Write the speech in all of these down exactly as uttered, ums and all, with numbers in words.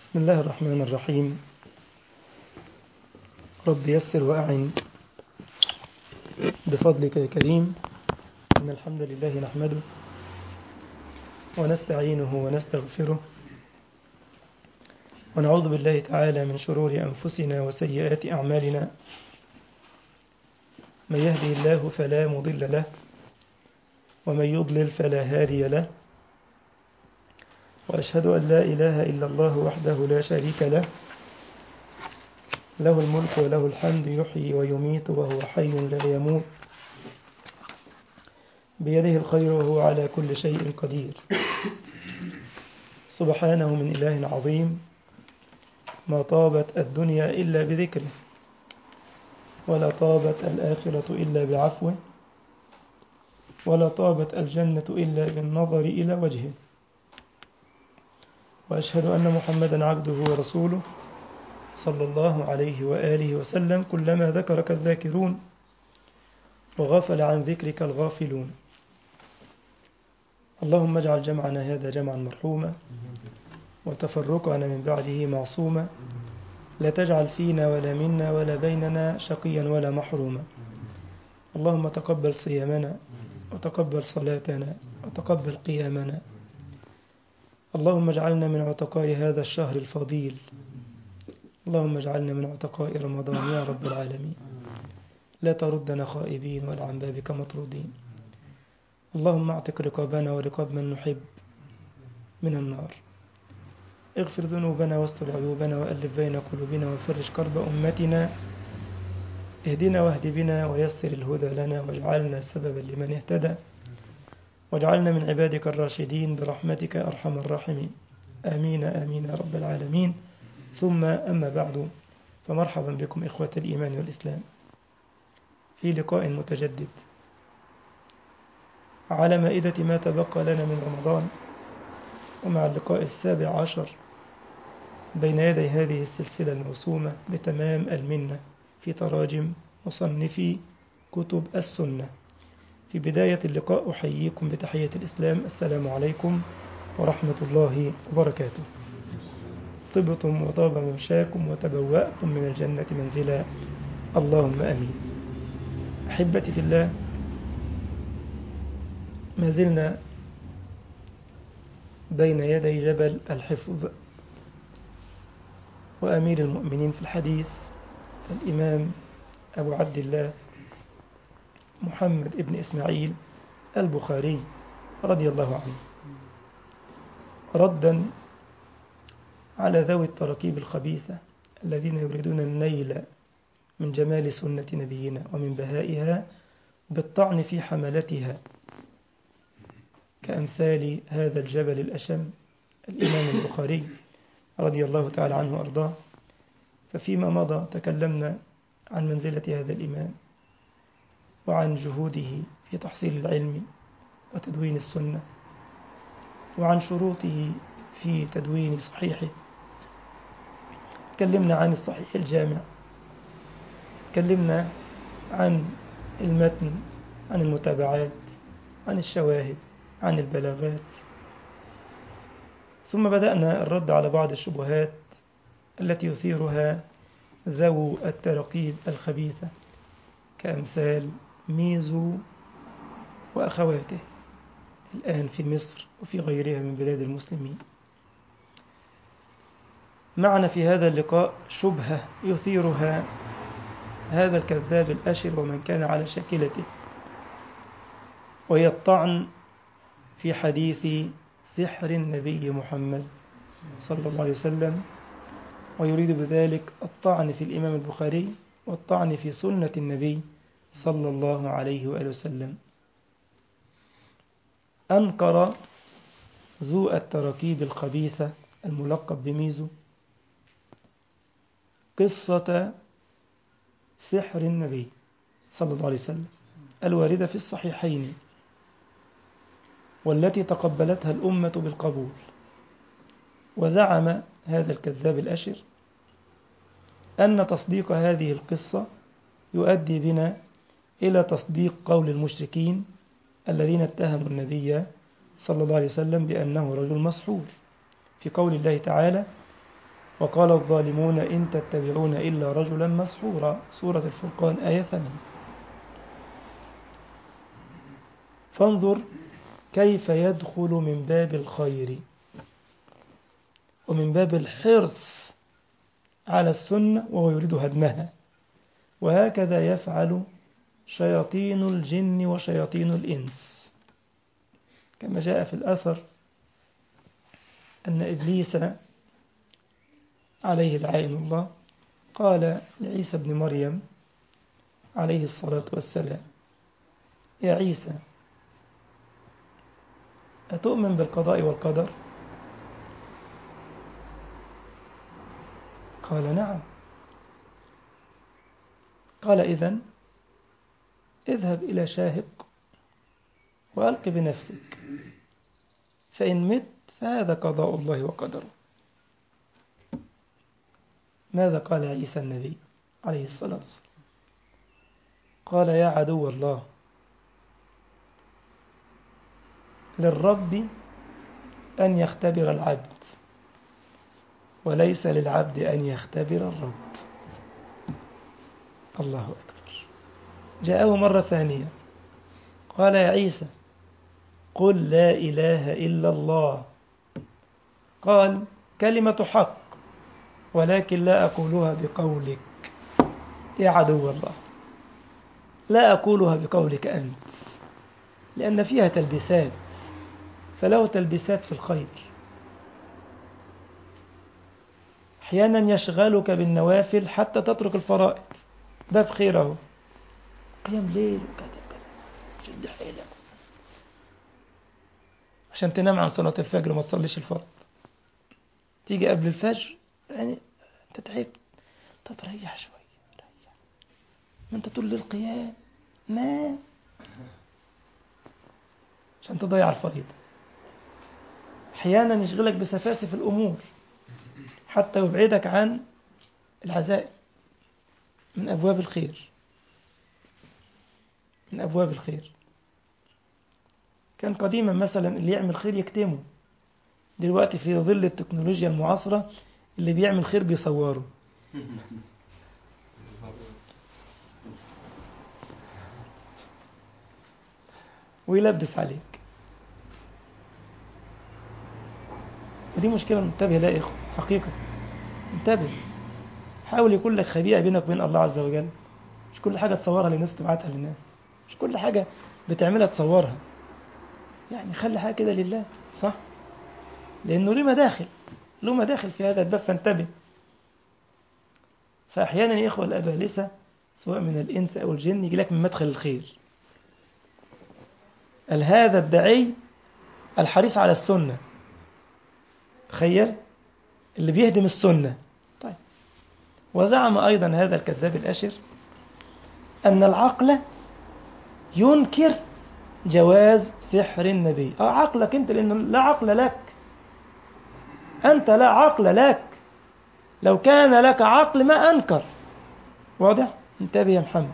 بسم الله الرحمن الرحيم. رب يسر وأعن بفضلك يا كريم. إن الحمد لله نحمده ونستعينه ونستغفره ونعوذ بالله تعالى من شرور أنفسنا وسيئات أعمالنا. من يهدي الله فلا مضل له ومن يضلل فلا هادي له، وأشهد أن لا إله إلا الله وحده لا شريك له، له الملك وله الحمد، يحيي ويميت وهو حي لا يموت، بيده الخير وهو على كل شيء قدير. سبحانه من إله عظيم، ما طابت الدنيا إلا بذكره، ولا طابت الآخرة إلا بعفوه، ولا طابت الجنة إلا بالنظر إلى وجهه. وأشهد أن محمدا عبده ورسوله صلى الله عليه وآله وسلم. كلما ذكرك الذاكرون وغفل عن ذكرك الغافلون. اللهم اجعل جمعنا هذا جمعا مرحوما وتفرقنا من بعده معصوما، لا تجعل فينا ولا منا ولا بيننا شقيا ولا محروما. اللهم تقبل صيامنا وتقبل صلاتنا وتقبل قيامنا. اللهم اجعلنا من عتقاء هذا الشهر الفضيل. اللهم اجعلنا من عتقاء رمضان يا رب العالمين. لا تردنا خائبين ولا عن بابك مطرودين. اللهم اعتق رقابنا ورقاب من نحب من النار. اغفر ذنوبنا واستر عيوبنا وألف بين قلوبنا وفرج كرب أمتنا. اهدنا واهد بنا ويسر الهدى لنا واجعلنا سببا لمن اهتدى، واجعلنا من عبادك الراشدين برحمتك أرحم الراحمين. آمين آمين يا رب العالمين. ثم أما بعد، فمرحبا بكم إخوة الإيمان والإسلام في لقاء متجدد على مائدة ما تبقى لنا من رمضان، ومع اللقاء السابع عشر بين يدي هذه السلسلة الموسومة بتمام المنة في تراجم مصنفي كتب السنة. في بداية اللقاء أحييكم بتحية الإسلام، السلام عليكم ورحمة الله وبركاته. طبتم وطاب ممشاكم وتبوأتم من الجنة منزلا، اللهم آمين. أحبتي في الله، ما زلنا بين يدي جبل الحفظ، وأمير المؤمنين في الحديث الإمام أبو عبد الله محمد ابن إسماعيل البخاري رضي الله عنه، ردا على ذوي التراكيب الخبيثة الذين يريدون النيل من جمال سنة نبينا ومن بهائها بالطعن في حملتها، كأمثال هذا الجبل الأشم الإمام البخاري رضي الله تعالى عنه وأرضاه. ففيما مضى تكلمنا عن منزلة هذا الإمام وعن جهوده في تحصيل العلم وتدوين السنة، وعن شروطه في تدوين صحيحه. تكلمنا عن الصحيح الجامع، تكلمنا عن المتن، عن المتابعات، عن الشواهد، عن البلاغات. ثم بدأنا الرد على بعض الشبهات التي يثيرها ذو التراكيب الخبيثة، كأمثال ميزو وأخواته الآن في مصر وفي غيرها من بلاد المسلمين. معنا في هذا اللقاء شبهة يثيرها هذا الكذاب الأشر ومن كان على شاكلته، وهي الطعن في حديث سحر النبي محمد صلى الله عليه وسلم، ويريد بذلك الطعن في الإمام البخاري والطعن في سنة النبي صلى الله عليه وآله وسلم. أنكر ذو التراكيب الخبيثة الملقب بميزو قصة سحر النبي صلى الله عليه وسلم الواردة في الصحيحين، والتي تقبلتها الأمة بالقبول. وزعم هذا الكذاب الأشر أن تصديق هذه القصة يؤدي بنا إلى تصديق قول المشركين الذين اتهموا النبي صلى الله عليه وسلم بأنه رجل مسحور، في قول الله تعالى: وقال الظالمون إن تتبعون إلا رجلا مسحورا. سورة الفرقان آية ثمانية. فانظر كيف يدخل من باب الخير ومن باب الحرص على السنة وهو يريد هدمها. وهكذا يفعل شياطين الجن وشياطين الإنس، كما جاء في الأثر أن إبليس عليه لعين الله قال لعيسى بن مريم عليه الصلاة والسلام: يا عيسى، أتؤمن بالقضاء والقدر؟ قال: نعم. قال: إذن اذهب إلى شاهق وألق بنفسك، فإن مت فهذا قضاء الله وقدره. ماذا قال عيسى النبي عليه الصلاة والسلام؟ قال: يا عدو الله، للرب أن يختبر العبد وليس للعبد أن يختبر الرب. الله أكبر. جاءه مرة ثانية قال: يا عيسى، قل لا إله إلا الله. قال: كلمة حق ولكن لا أقولها بقولك يا عدو الله، لا أقولها بقولك أنت، لأن فيها تلبسات، فله تلبسات في الخير. أحيانا يشغلك بالنوافل حتى تترك الفرائض، باب خيره، قيام ليل وكذا كذا، شد حيلك عشان تنام عن صلاة الفجر وما تصليش الفرض. تيجي قبل الفجر يعني أنت تعبت، طب ريح شوية، ريح، ما أنت طول القيام نام عشان تضيع الفريضة. أحيانا يشغلك بسفاسف الأمور حتى يبعدك عن العزائم من أبواب الخير، من أبواب الخير. كان قديما مثلا اللي يعمل خير يكتمه، دلوقتي في ظل التكنولوجيا المعاصرة اللي بيعمل خير بيصوره ويلبس عليك، ودي مشكلة. انتبه لا يا إخوة، حقيقة انتبه. حاول يكون لك خبيئة بينك وبين الله عز وجل، مش كل حاجة تصورها للناس وتبعتها للناس، مش كل حاجة بتعملها تصورها، يعني خلي حاجة كده لله، صح؟ لأنه له مداخل، له مداخل في هذا الباب، فانتبه. فأحيانا يا إخوة الأبالسة سواء من الإنس أو الجن يجي لك من مدخل الخير. قال هذا الداعي الحريص على السنة، تخيل اللي بيهدم السنة. طيب، وزعم أيضا هذا الكذاب الأشر أن العقل ينكر جواز سحر النبي. آه عقلك أنت، لأنه لا عقل لك، أنت لا عقل لك، لو كان لك عقل ما أنكر. واضح؟ انتبه يا محمد.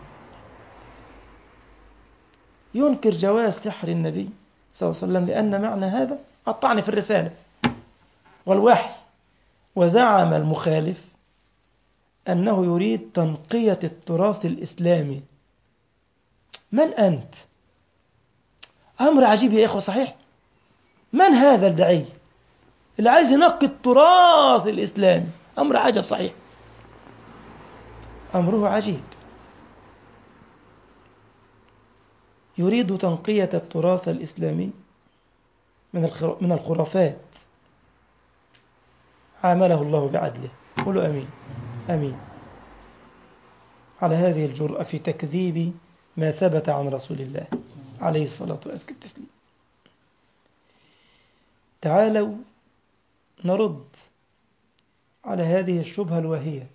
ينكر جواز سحر النبي صلى الله عليه وسلم لأن معنى هذا الطعن في الرسالة والوحي. وزعم المخالف أنه يريد تنقية التراث الإسلامي. من أنت؟ أمر عجيب يا إخوة، صحيح؟ من هذا الداعي اللي عايز ينقي التراث الإسلامي؟ أمر عجب، صحيح، أمره عجيب. يريد تنقية التراث الإسلامي من الخرافات. عامله الله بعدله. قولوا أمين. أمين. على هذه الجرأة في تكذيب ما ثبت عن رسول الله عليه الصلاة والسلام. تعالوا نرد على هذه الشبهة الواهية،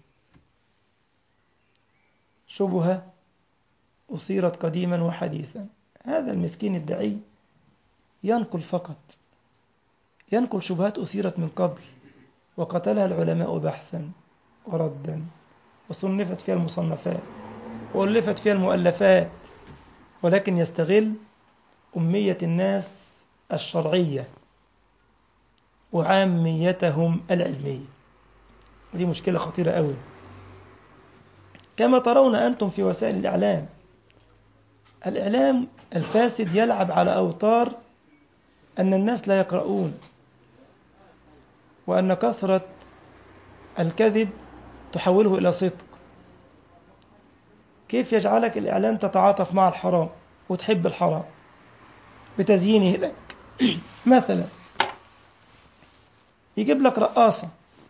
شبهة أثيرت قديما وحديثا. هذا المسكين الدعي ينقل فقط، ينقل شبهات أثيرت من قبل وقتلها العلماء بحثا وردا، وصنفت فيها المصنفات وألفت فيها المؤلفات، ولكن يستغل أمية الناس الشرعية وعاميتهم العلمية. دي مشكلة خطيرة قوي. كما ترون أنتم في وسائل الإعلام، الإعلام الفاسد يلعب على أوتار أن الناس لا يقرؤون، وأن كثرة الكذب تحوله إلى صدق. كيف يجعلك الإعلام تتعاطف مع الحرام وتحب الحرام بتزيينه لك؟ مثلا يجيب لك رقاصة،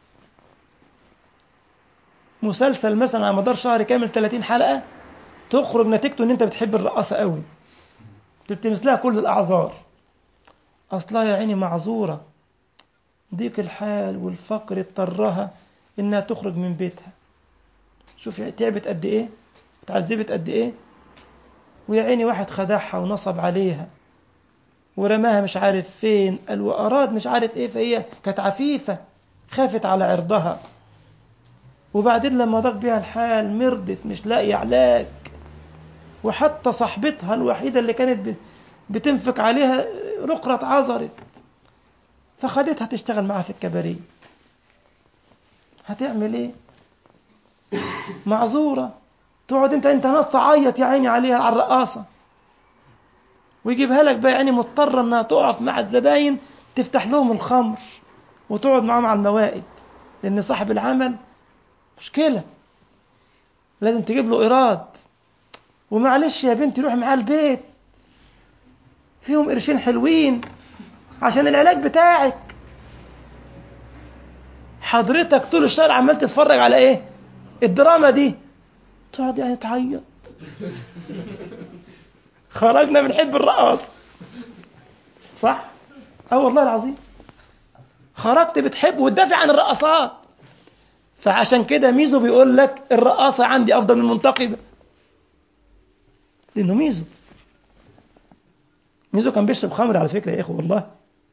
مسلسل مثلا على مدار شهر كامل ثلاثين حلقة، تخرج نتيجته ان انت بتحب الرقاصة قوي، تلتمس لها كل الأعذار، أصلها يا عيني معذورة، ضيق الحال والفقر اضطرها انها تخرج من بيتها. شوف تعبت قد ايه، اتعذبت قد ايه، ويا عيني واحد خدعها ونصب عليها ورماها مش عارف فين، قال وأراد مش عارف ايه، فهي كانت عفيفة خافت على عرضها، وبعدين لما ضاق بيها الحال مرضت مش لاقي علاج، وحتى صاحبتها الوحيدة اللي كانت بتنفق عليها رقرة عذرت، فخدتها تشتغل معها في الكباريه. هتعمل ايه؟ معذورة. تقعد انت انت ناس تعيط يا عيني عليها على الرقاصة، ويجيبها لك بقى يعني مضطرة انها تقف مع الزباين تفتح لهم الخمر وتقعد معهم على الموائد، لان صاحب العمل مشكلة لازم تجيب له إيراد. ومعلش يا بنتي روح معاه البيت فيهم قرشين حلوين عشان العلاج بتاعك. حضرتك طول الشهر عمال تتفرج على ايه؟ الدراما دي، تقعد يعني تعيط. خرجنا بنحب الرقاصة، صح؟ اه والله العظيم، خرجت بتحب وتدافع عن الرقصات. فعشان كده ميزو بيقول لك الرقاصة عندي أفضل من المنتقبة، لأنه ميزو ميزو كان بيشرب خمر على فكرة يا إخوة والله.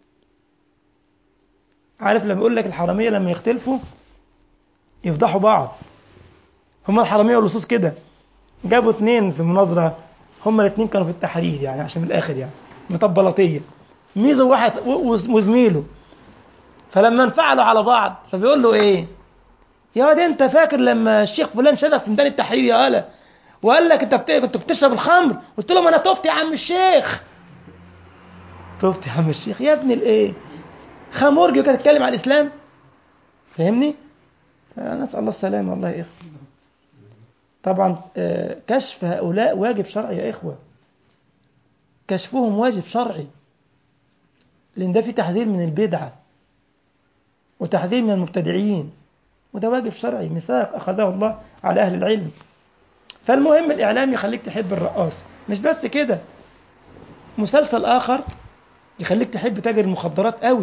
عارف لما يقول لك الحرامية لما يختلفوا يفضحوا بعض، هما الحرامية واللصوص كده جابوا اتنين في مناظرة، هما الاتنين كانوا في التحرير يعني عشان من الآخر يعني مطبلاتية، ميزو واحد وزميله، فلما انفعلوا على بعض فبيقول له ايه يا واد، انت فاكر لما الشيخ فلان شافك في ميدان التحرير يا هلا وقال لك انت بت... كنت بتشرب الخمر؟ قلت له ما انا تبت يا عم الشيخ. تبت يا عم الشيخ يا ابن الايه، خمورجي وكانت تتكلم عن الاسلام، فاهمني؟ نسال الله السلامه والله يا اخوه. طبعا كشف هؤلاء واجب شرعي يا اخوه، كشفهم واجب شرعي، لان ده في تحذير من البدعه وتحذير من المبتدعين، وده واجب شرعي ميثاق اخذه الله على اهل العلم. فالمهم الإعلام يخليك تحب الرقاصة، مش بس كده، مسلسل آخر يخليك تحب تاجر المخدرات قوي،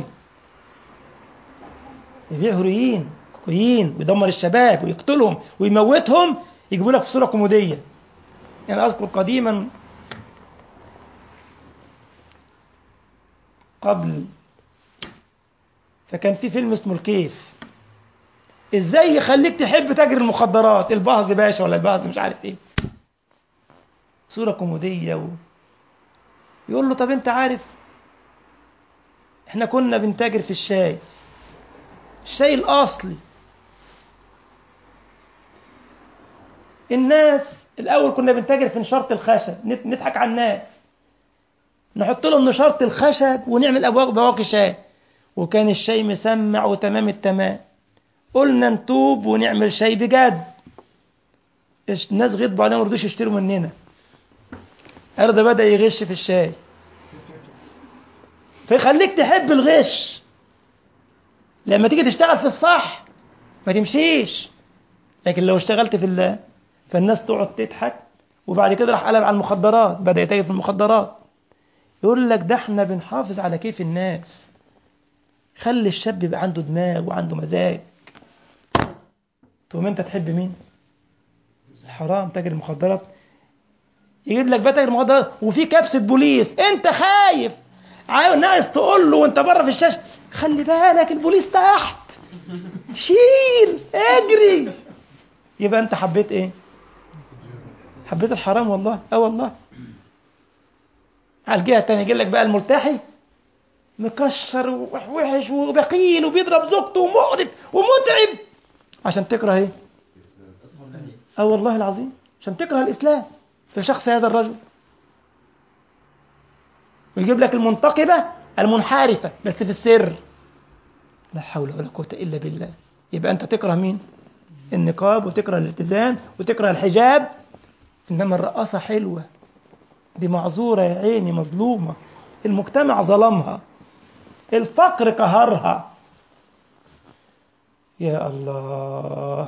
يبيع هيروين كوكايين ويدمر الشباب ويقتلهم ويموتهم، يجيبوا لك في صورة كوميدية. يعني أذكر قديما قبل فكان في فيلم اسمه الكيف، ازاي يخليك تحب تاجر المخدرات، البهز باشا ولا البهز مش عارف ايه، صورة كوميدية و... يقول له طب انت عارف احنا كنا بنتاجر في الشاي، الشاي الأصلي، الناس الأول كنا بنتاجر في نشارة الخشب، نضحك على الناس، نحط لهم نشارة الخشب ونعمل أبواق بواقي شاي، وكان الشاي مسمع وتمام التمام. قلنا نتوب ونعمل شاي بجد، الناس غضبوا علينا ورضوش يشتروا مننا، أرض بدأ يغش في الشاي، فيخليك تحب الغش. لما تيجي تشتغل في الصح ما تمشيش، لكن لو اشتغلت في الله فالناس تقعد تضحك. وبعد كده راح قلب على المخدرات، بدأ يتاجر في المخدرات، يقول لك ده احنا بنحافظ على كيف الناس، خلي الشاب يبقى عنده دماغ وعنده مزاج. تقوم انت تحب مين؟ الحرام، تاجر المخدرات. يجيب لك بقى تاجر مخدرات وفي كبسة بوليس، انت خايف عايز ناس تقول له وانت بره في الشاشة خلي بالك البوليس تحت، شيل اجري، يبقى انت حبيت ايه؟ حبيت الحرام والله. اه والله. على الجهة التانية يجي لك بقى الملتحي مكشر ووحش وبخيل وبيضرب زوجته ومقرف ومتعب، عشان تكره ايه؟ اه والله العظيم عشان تكره الإسلام في شخص هذا الرجل، ويجيب لك المنتقبة المنحرفة بس في السر. لا حول ولا قوة إلا بالله. يبقى أنت تكره مين؟ النقاب، وتكره الالتزام، وتكره الحجاب. إنما الرقاصة حلوة، دي معذورة يا عيني، مظلومة، المجتمع ظلمها، الفقر قهرها. يا الله.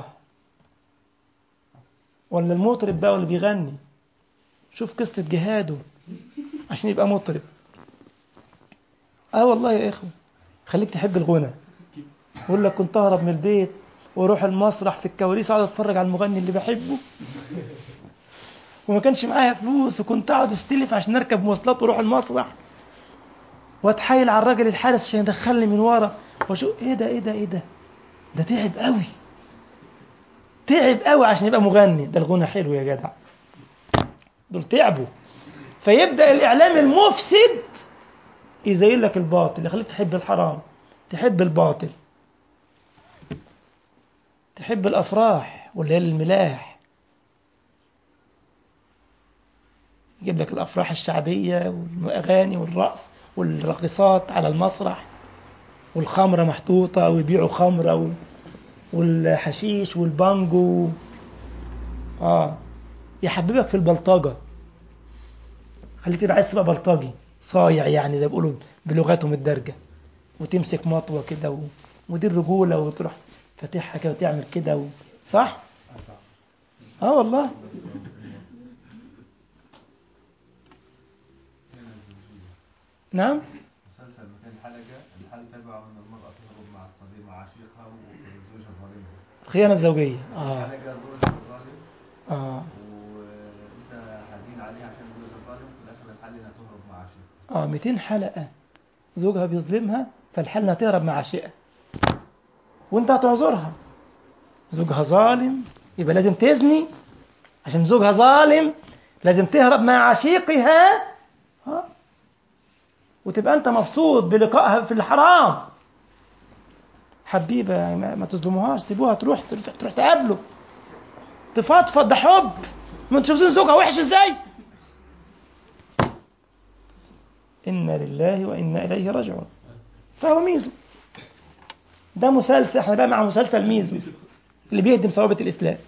ولا المطرب بقى اللي بيغني، شوف قصة جهاده عشان يبقى مطرب. اه والله يا اخوة، خليك تحب الغنى. يقول لك كنت اهرب من البيت واروح المسرح في الكواليس اقعد اتفرج على المغني اللي بحبه، وما كانش معايا فلوس، وكنت اقعد استلف عشان اركب مواصلات واروح المسرح، واتحايل على الراجل الحارس عشان يدخلني من ورا، واشوف ايه ده ايه ده ايه ده ده تعب قوي، تعب قوي عشان يبقى مغني. ده الغنى حلو يا جدع، دول تعبوا. فيبدأ الإعلام المفسد يزين لك الباطل، يخليك تحب الحرام، تحب الباطل، تحب الأفراح والليالي الملاح. يجيب لك الأفراح الشعبية والأغاني والرقص والراقصات على المسرح، والخمرة محطوطة ويبيعوا خمرة، والحشيش والبانجو. آه يحببك في البلطجة، خليك تبقى عايز تبقى بلطجي صايع، يعني زي بيقولوا بلغتهم الدارجة، وتمسك مطوة كده و... ودي الرجولة، وتروح فاتحها كده وتعمل كده و... صح؟ اه والله. نعم. مسلسل مئتين حلقة، الحل تبعه أن المرأة تهرب مع صديق مع عشيقها وزوجها ظالمها. الخيانة الزوجية. اه حلقة زوجها ظالم، اه وأنت حزين عليها عشان زوجها ظالم، وفي الآخر الحل إنها تهرب مع عشيقها. اه مئتين حلقة زوجها بيظلمها، فالحل انها تهرب مع عشيقها، وانت هتعذرها. زوجها ظالم يبقى لازم تزني، عشان زوجها ظالم لازم تهرب مع عشيقها. اه وتبقى انت مبسوط بلقائها في الحرام. حبيبة ما, ما تظلموهاش، سيبوها تروح تروح, تروح تقابله، تفضفض، ده حب. ما انتوا شايفين زوجها وحش ازاي؟ إنا لله وإنا إليه راجعون. فهو ميزو. ده مسلسل، احنا بقى مع مسلسل ميزو اللي بيهدم ثوابت الإسلام.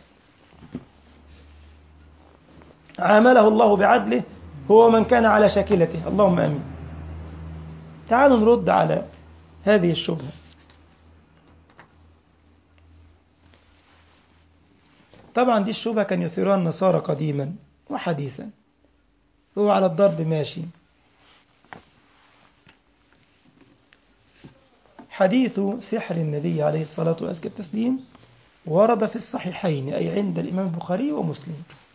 عامله الله بعدله هو من كان على شاكلته، اللهم آمين. تعالوا نرد على هذه الشبهة. طبعا دي الشبهة كان يثيرها النصارى قديما وحديثا، هو على الضرب ماشي. حديث سحر النبي عليه الصلاة والتسليم ورد في الصحيحين، أي عند الإمام البخاري ومسلم،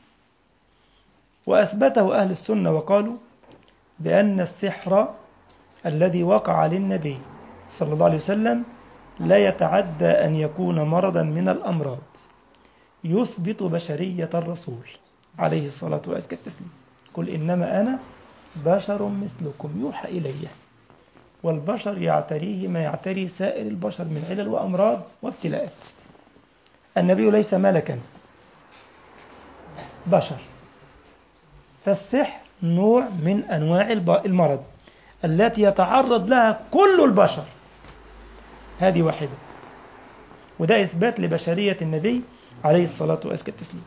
وأثبته أهل السنة وقالوا بأن السحر الذي وقع للنبي صلى الله عليه وسلم لا يتعدى أن يكون مرضا من الأمراض يثبت بشرية الرسول عليه الصلاة والتسليم. قل إنما أنا بشر مثلكم يوحى إلي، والبشر يعتريه ما يعتري سائر البشر من علل وأمراض وابتلاءات. النبي ليس ملكا، بشر. فالسحر نوع من أنواع المرض التي يتعرض لها كل البشر، هذه واحدة، وده إثبات لبشرية النبي عليه الصلاة والتسليم،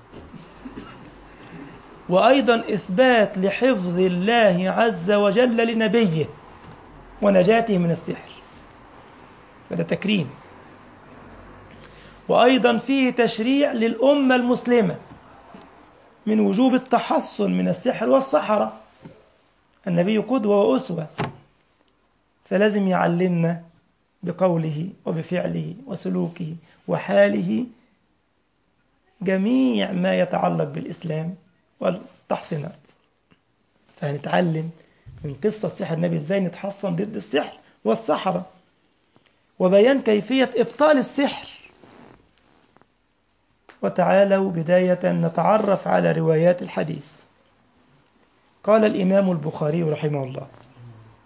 وأيضا إثبات لحفظ الله عز وجل لنبيه ونجاته من السحر، هذا تكريم. وأيضا فيه تشريع للأمة المسلمة من وجوب التحصن من السحر والسحرة. النبي قدوة وأسوة، فلازم يعلمنا بقوله وبفعله وسلوكه وحاله جميع ما يتعلق بالإسلام والتحصينات. فهنتعلم من قصة سحر النبي إزاي نتحصن ضد السحر والسحرة، وبيان كيفية إبطال السحر. وتعالوا بداية نتعرف على روايات الحديث. قال الإمام البخاري رحمه الله: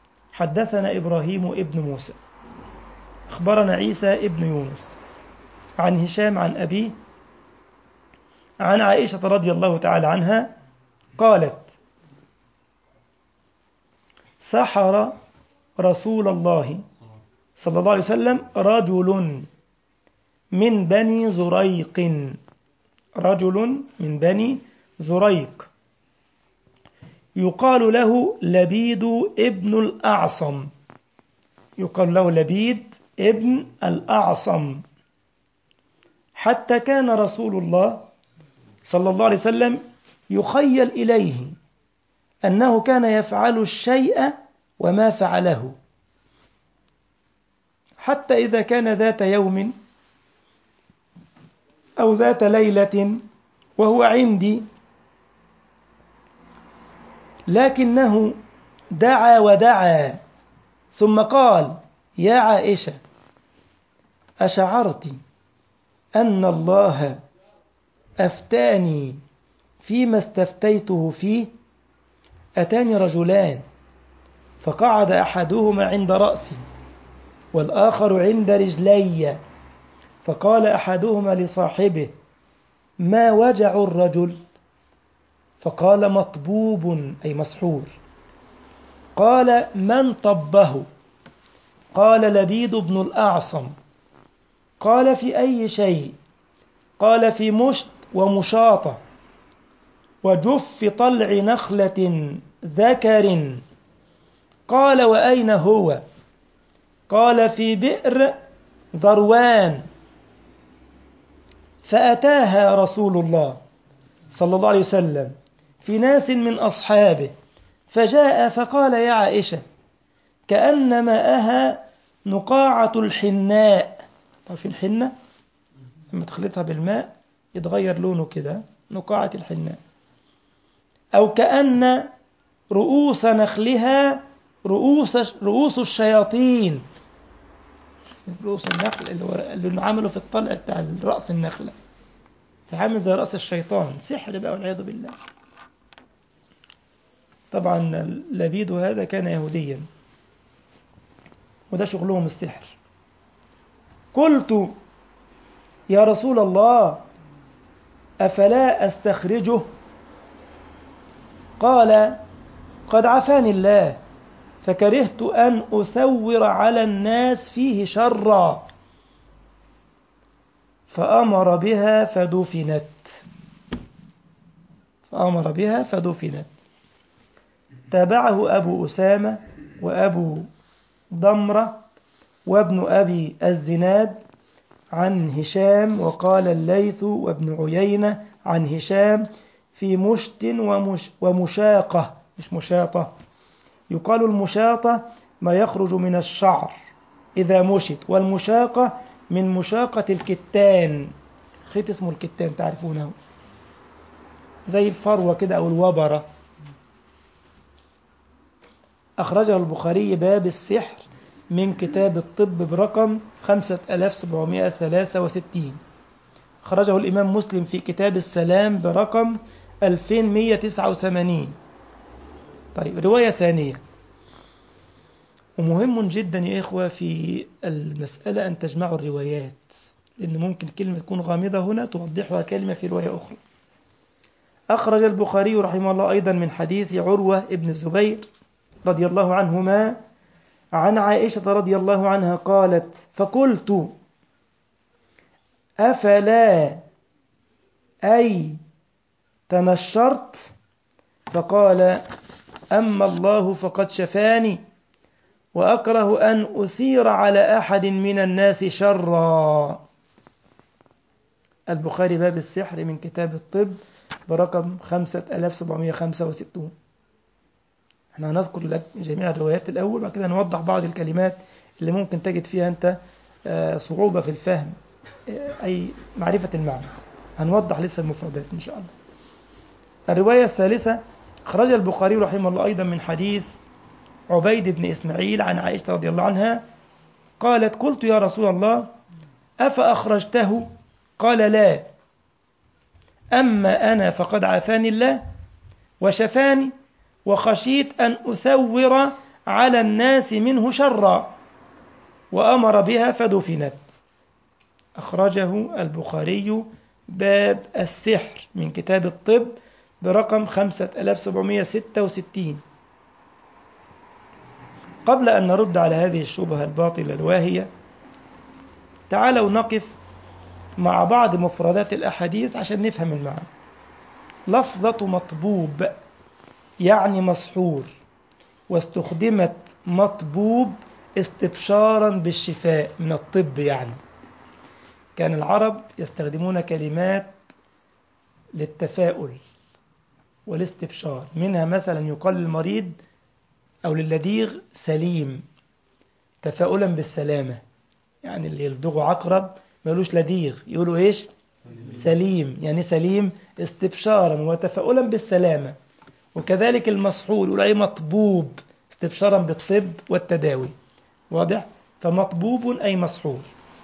حدثنا إبراهيم ابن موسى أخبرنا عيسى ابن يونس عن هشام عن أبيه عن عائشة رضي الله تعالى عنها قالت سحر رسول الله صلى الله عليه وسلم رجل من بني زريق رجل من بني زريق يقال له لبيد ابن الأعصم يقال له لبيد ابن الأعصم حتى كان رسول الله صلى الله عليه وسلم يخيل إليه أنه كان يفعل الشيء وما فعله، حتى إذا كان ذات يوم أو ذات ليلة وهو عندي لكنه دعا ودعا ثم قال يا عائشة أشعرت أن الله أفتاني فيما استفتيته فيه؟ أتاني رجلان فقعد أحدهما عند رأسي والآخر عند رجلي، فقال أحدهما لصاحبه ما وجع الرجل؟ فقال مطبوب أي مسحور. قال من طبه؟ قال لبيد بن الأعصم. قال في أي شيء؟ قال في مشت ومشاطة وجف طلع نخلة ذكر. قال وأين هو؟ قال في بئر ذروان. فأتاها رسول الله صلى الله عليه وسلم في ناس من أصحابه فجاء فقال يا عائشة كأن ماءها نقاعة الحناء. تعرفين الحنة لما تخلطها بالماء يتغير لونه كده، نقاعة الحناء. أو كأن رؤوس نخلها رؤوس رؤوس الشياطين، رؤوس النخل اللي, هو اللي عملوا في الطلع بتاع رأس النخلة، فعامل زي رأس الشيطان، سحر بقى والعياذ بالله. طبعا لبيد هذا كان يهوديا وده شغلهم السحر. قلت يا رسول الله أفلا أستخرجه؟ قال قد عافاني الله فكرهت أن أثور على الناس فيه شرا، فأمر بها فدفنت فأمر بها فدفنت. تابعه أبو أسامة وأبو ضمرة وابن أبي الزناد عن هشام، وقال الليث وابن عيينة عن هشام في مشت ومش ومشاقة، مش مشاطة. يقال المشاطة ما يخرج من الشعر إذا مشت، والمشاقة من مشاقة الكتان، خيط اسمه الكتان تعرفونه، زي الفروة كده أو الوبرة. أخرجه البخاري باب السحر من كتاب الطب برقم خمسة آلاف وسبعمائة وثلاثة وستين. أخرجه الإمام مسلم في كتاب السلام برقم ألفين ومئة وتسعة وثمانين. طيب رواية ثانية، ومهم جدا يا إخوة في المسألة أن تجمعوا الروايات، لأن ممكن كلمة تكون غامضة هنا توضحها كلمة في رواية أخرى. أخرج البخاري رحمه الله أيضا من حديث عروة ابن الزبير رضي الله عنهما عن عائشة رضي الله عنها قالت فقلت أفلا أي تنشرت؟ فقال أما الله فقد شفاني وأكره أن أثير على أحد من الناس شرا. البخاري باب السحر من كتاب الطب برقم خمسة آلاف وسبعمائة وخمسة وستين. احنا هنذكر لك جميع الروايات الأول، بعد كده نوضح بعض الكلمات اللي ممكن تجد فيها أنت صعوبة في الفهم أي معرفة المعنى. هنوضح لسه المفردات إن شاء الله. الرواية الثالثة أخرج البخاري رحمه الله أيضا من حديث عبيد بن إسماعيل عن عائشة رضي الله عنها قالت قلت يا رسول الله أفأخرجته؟ قال لا، أما أنا فقد عافاني الله وشفاني وخشيت أن أثور على الناس منه شرا، وأمر بها فدفنت. أخرجه البخاري باب السحر من كتاب الطب برقم خمسة آلاف وسبعمائة وستة وستين. قبل أن نرد على هذه الشبهة الباطلة الواهية، تعالوا نقف مع بعض مفردات الأحاديث عشان نفهم المعنى. لفظة مطبوب يعني مسحور، واستخدمت مطبوب استبشارا بالشفاء من الطب. يعني كان العرب يستخدمون كلمات للتفاؤل والاستبشار، منها مثلا يقال للمريض أو للديغ سليم تفاؤلا بالسلامة. يعني اللي يلدغه عقرب ما يقولوش لديغ، يقولوا إيش؟ سليم, سليم. يعني سليم استبشارا وتفاؤلا بالسلامة. وكذلك المسحور يقول أي مطبوب استبشارا بالطب والتداوي. واضح؟ فمطبوب أي مسحور.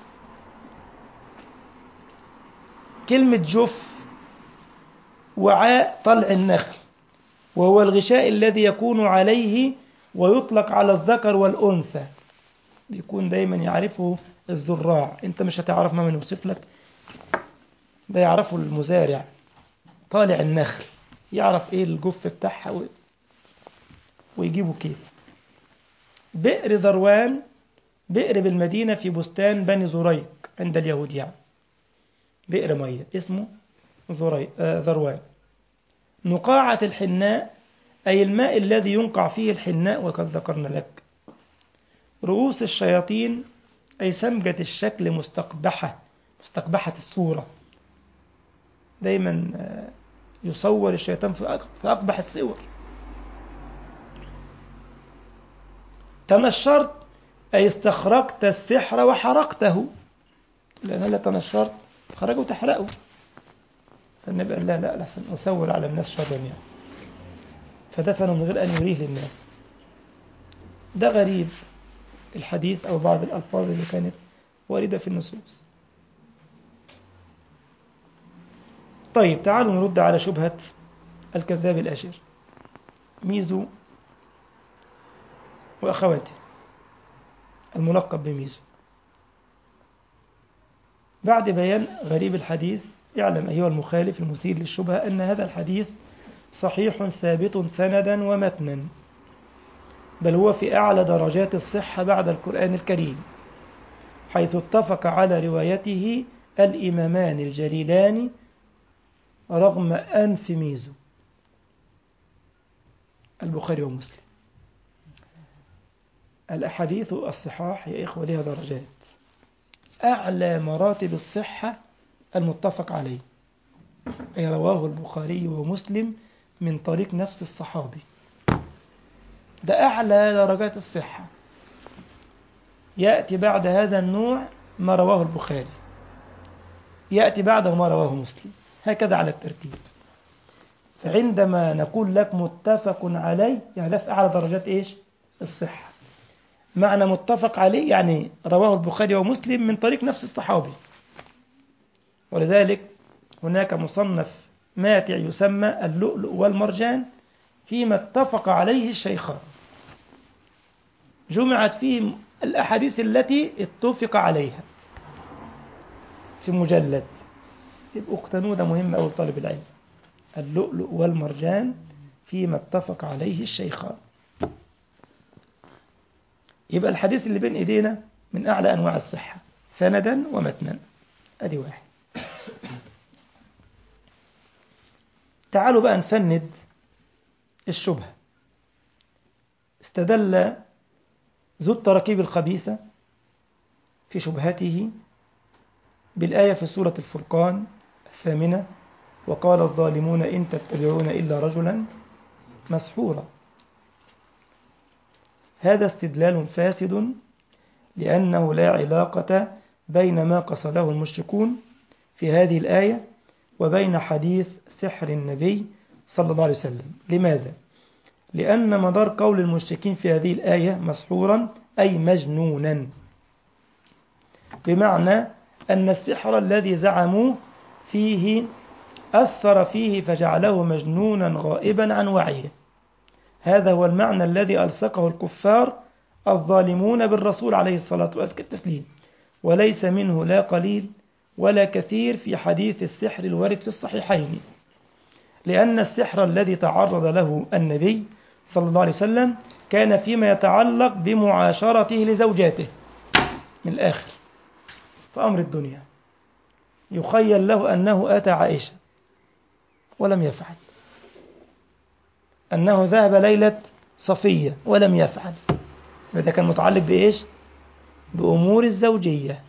كلمة جف وعاء طلع النخل، وهو الغشاء الذي يكون عليه ويطلق على الذكر والأنثى، بيكون دايما يعرفه الزراع. انت مش هتعرف ما من يوصف لك، ده يعرفه المزارع. طالع النخل يعرف ايه الجف بتاعها و... ويجيبه كيف. بئر ذروان، بئر بالمدينة في بستان بني زريق عند اليهود، يعني بئر مية اسمه زريق آه ذروان. نقاعة الحناء أي الماء الذي ينقع فيه الحناء، وقد ذكرنا لك. رؤوس الشياطين أي سمجة الشكل مستقبحة، مستقبحة الصورة، دايما يصور الشيطان في أقبح الصور. تنشرت أي استخرجت السحر وحرقته، لأن لا تنشرت خرجوا تحرقه. فالنبي قال لا لا لحسن أثور على الناس شرا يعني، فدفنوا من غير أن يريه للناس. ده غريب الحديث أو بعض الألفاظ اللي كانت واردة في النصوص. طيب تعالوا نرد على شبهة الكذاب الأشر ميزو وأخواته الملقب بميزو. بعد بيان غريب الحديث، اعلم أيها المخالف المثير للشبهة أن هذا الحديث صحيح ثابت سندا ومتنا، بل هو في أعلى درجات الصحة بعد القرآن الكريم، حيث اتفق على روايته الإمامان الجليلان رغم أنف ميزو، البخاري ومسلم. الأحاديث الصحاح يا إخوة لها درجات. أعلى مراتب الصحة المتفق عليه، أي رواه البخاري ومسلم من طريق نفس الصحابي، ده أعلى درجات الصحة. يأتي بعد هذا النوع ما رواه البخاري، يأتي بعده ما رواه مسلم، هكذا على الترتيب. فعندما نقول لك متفق عليه، يعني ده في أعلى درجات إيش؟ الصحة. معنى متفق عليه يعني رواه البخاري ومسلم من طريق نفس الصحابي. ولذلك هناك مصنف ماتع يسمى اللؤلؤ والمرجان فيما اتفق عليه الشيخان، جمعت فيه الأحاديث التي اتفق عليها في مجلد. يبقوا اقتنوا، ده مهم أول طالب العلم. اللؤلؤ والمرجان فيما اتفق عليه الشيخان. يبقى الحديث اللي بين إيدينا من أعلى أنواع الصحة سندا ومتنا. أدي واحد. تعالوا بقى نفند الشبهة. استدل ذو التراكيب الخبيثة في شبهته بالآية في سورة الفرقان الثامنة: وقال الظالمون إن تتبعون إلا رجلا مسحورا. هذا استدلال فاسد، لأنه لا علاقة بين ما قصده المشركون في هذه الآية وبين حديث سحر النبي صلى الله عليه وسلم. لماذا؟ لأن مدار قول المشركين في هذه الآية مسحورا أي مجنونا، بمعنى أن السحر الذي زعموا فيه أثر فيه فجعله مجنونا غائبا عن وعيه. هذا هو المعنى الذي ألصقه الكفار الظالمون بالرسول عليه الصلاة والتسليم، وليس منه لا قليل ولا كثير في حديث السحر الوارد في الصحيحين، لأن السحر الذي تعرض له النبي صلى الله عليه وسلم كان فيما يتعلق بمعاشرته لزوجاته، من الآخر في أمر الدنيا. يخيل له أنه أتى عائشة ولم يفعل، أنه ذهب ليلة صفية ولم يفعل، وإذا كان متعلق بإيش؟ بأمور الزوجية.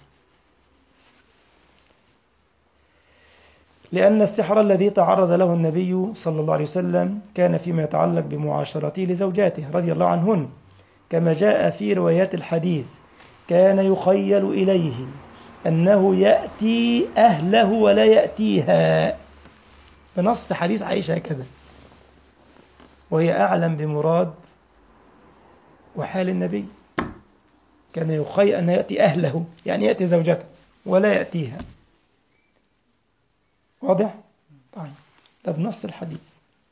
لأن السحر الذي تعرض له النبي صلى الله عليه وسلم كان فيما يتعلق بمعاشرته لزوجاته رضي الله عنهن، كما جاء في روايات الحديث كان يخيل إليه أنه يأتي أهله ولا يأتيها، بنص حديث عائشة هكذا، وهي أعلم بمراد وحال النبي. كان يخيل أن يأتي أهله، يعني يأتي زوجته ولا يأتيها. واضح؟ طيب، ده بنص الحديث.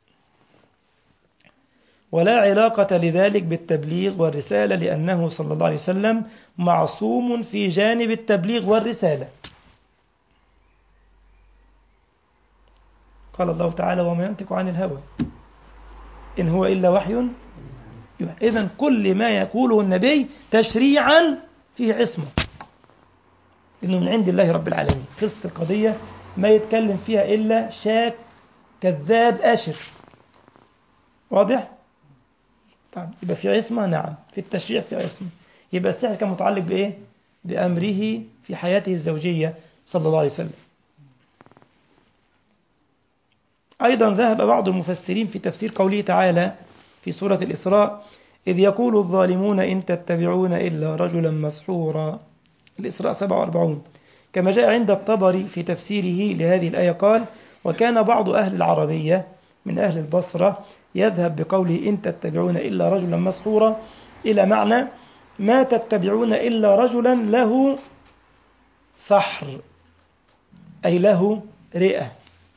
ولا علاقة لذلك بالتبليغ والرسالة، لأنه صلى الله عليه وسلم معصوم في جانب التبليغ والرسالة. قال الله تعالى: وما ينطق عن الهوى إن هو إلا وحي يوحى. إذن كل ما يقوله النبي تشريعا فيه عصمة، إنه من عند الله رب العالمين. خلصت القضية، ما يتكلم فيها إلا شاك كذاب أشر. واضح؟ طيب، يبقى في عصمة. نعم، في التشريع في عصمة. يبقى السحر كان متعلق بإيه؟ بأمره في حياته الزوجية صلى الله عليه وسلم. أيضا ذهب بعض المفسرين في تفسير قوله تعالى في سورة الإسراء: إذ يقول الظالمون إن تتبعون إلا رجلا مسحورا. الإسراء سبعة وأربعين. كما جاء عند الطبري في تفسيره لهذه الآية قال: وكان بعض أهل العربية من أهل البصرة يذهب بقوله إن تتبعون إلا رجلا مسحورا إلى معنى ما تتبعون إلا رجلا له سحر، أي له رئة.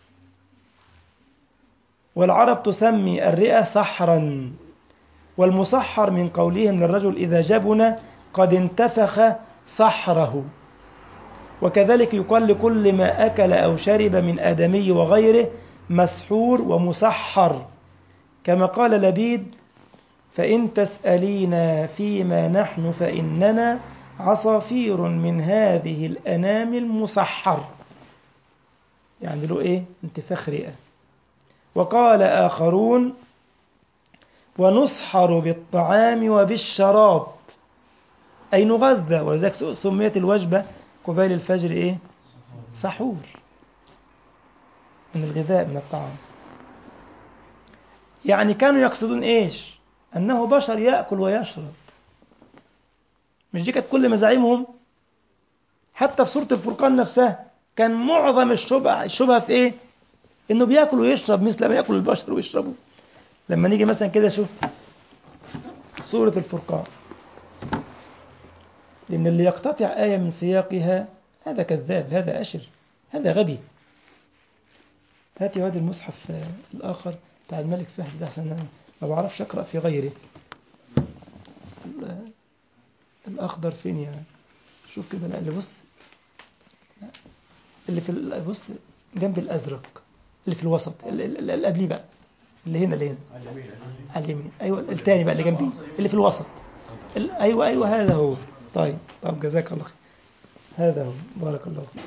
والعرب تسمي الرئة سحرا، والمسحر من قولهم للرجل إذا جبن قد انتفخ سحره. وكذلك يقال لكل ما أكل أو شرب من آدمي وغيره مسحور ومسحر، كما قال لبيد: فإن تسألينا فيما نحن فإننا عصافير من هذه الأنام المسحر، يعني له إيه؟ انتفاخ رئة. وقال آخرون: ونسحر بالطعام وبالشراب، أي نغذى، ولذلك سميت الوجبة قبيل الفجر إيه؟ سحور، من الغذاء، من الطعام. يعني كانوا يقصدون إيش؟ أنه بشر يأكل ويشرب. مش دي كانت كل مزاعمهم؟ حتى في سورة الفرقان نفسها كان معظم الشبهة الشبهة في إيه؟ إنه بيأكل ويشرب مثل ما يأكل البشر ويشربوا. لما نيجي مثلا كده شوف سورة الفرقان، لأن اللي يقتطع آية من سياقها هذا كذاب، هذا أشر، هذا غبي. هاتي هذا المصحف الآخر بتاع الملك فهد ده، عشان ما بعرفش أقرأ في غيره. الأخضر فين يعني؟ شوف كده. لا، اللي بص، اللي في بص جنب الأزرق، اللي في الوسط، اللي قبليه بقى، اللي هنا، اللي هنا على اليمين. أيوة، الثاني بقى اللي جنبيه، اللي في الوسط. أيوة أيوة، هذا هو. طيب طب جزاك الله خير. هذا هو، بارك الله فيك.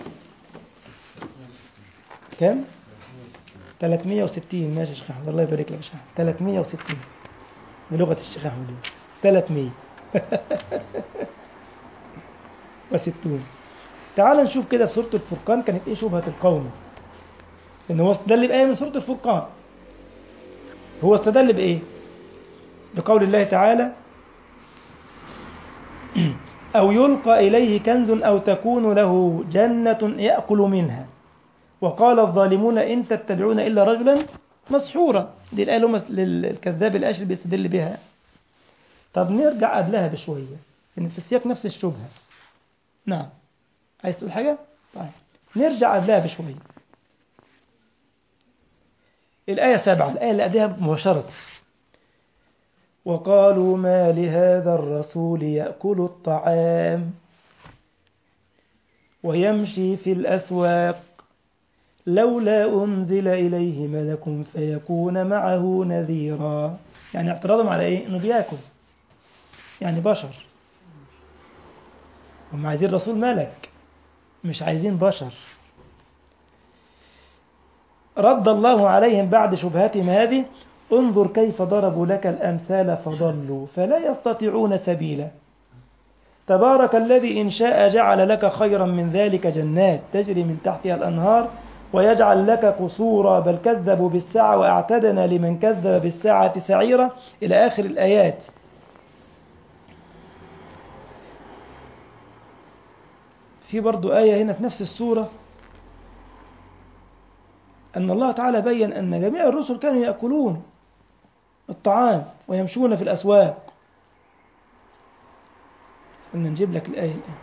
كم؟ ثلاثمائة وستين. ماشي يا شيخ أحمد، الله يبارك لك يا شيخ. ثلاثمائة وستين بلغة الشيخ أحمد، ثلاثمائة وستون. تعال نشوف كده في سورة الفرقان كانت إيه شبهة القوم. إن هو استدل بآية من سورة الفرقان. هو استدل بإيه؟ بقول الله تعالى: أو يلقى إليه كنز أو تكون له جنة يأكل منها وقال الظالمون إن تتبعون إلا رجلا مسحورا. دي الآية للكذاب الأشر بيستدل بها. طب نرجع قبلها بشوية، إن في السياق نفس الشبهة. نعم، عايز تقول حاجة؟ طيب نرجع قبلها بشوية. الآية سبعة، الآية اللي قبلها مباشرة: وقالوا ما لهذا الرسول يأكل الطعام ويمشي في الأسواق لولا أنزل إليه ملك فيكون معه نذيرا. يعني اعتراضهم على إيه؟ إنه بياكل، يعني بشر، هم عايزين رسول ملك مش عايزين بشر. رد الله عليهم بعد شبهتهم هذه: انظر كيف ضربوا لك الأمثال فضلوا فلا يستطيعون سبيلا تبارك الذي إن شاء جعل لك خيرا من ذلك جنات تجري من تحتها الأنهار ويجعل لك قصورا بل كذبوا بالساعة وأعتدنا لمن كذب بالساعة سعيرا إلى آخر الآيات. في برضو آية هنا في نفس السورة أن الله تعالى بيّن أن جميع الرسل كانوا يأكلون الطعام ويمشون في الأسواق. استنى نجيب لك الآية الآن.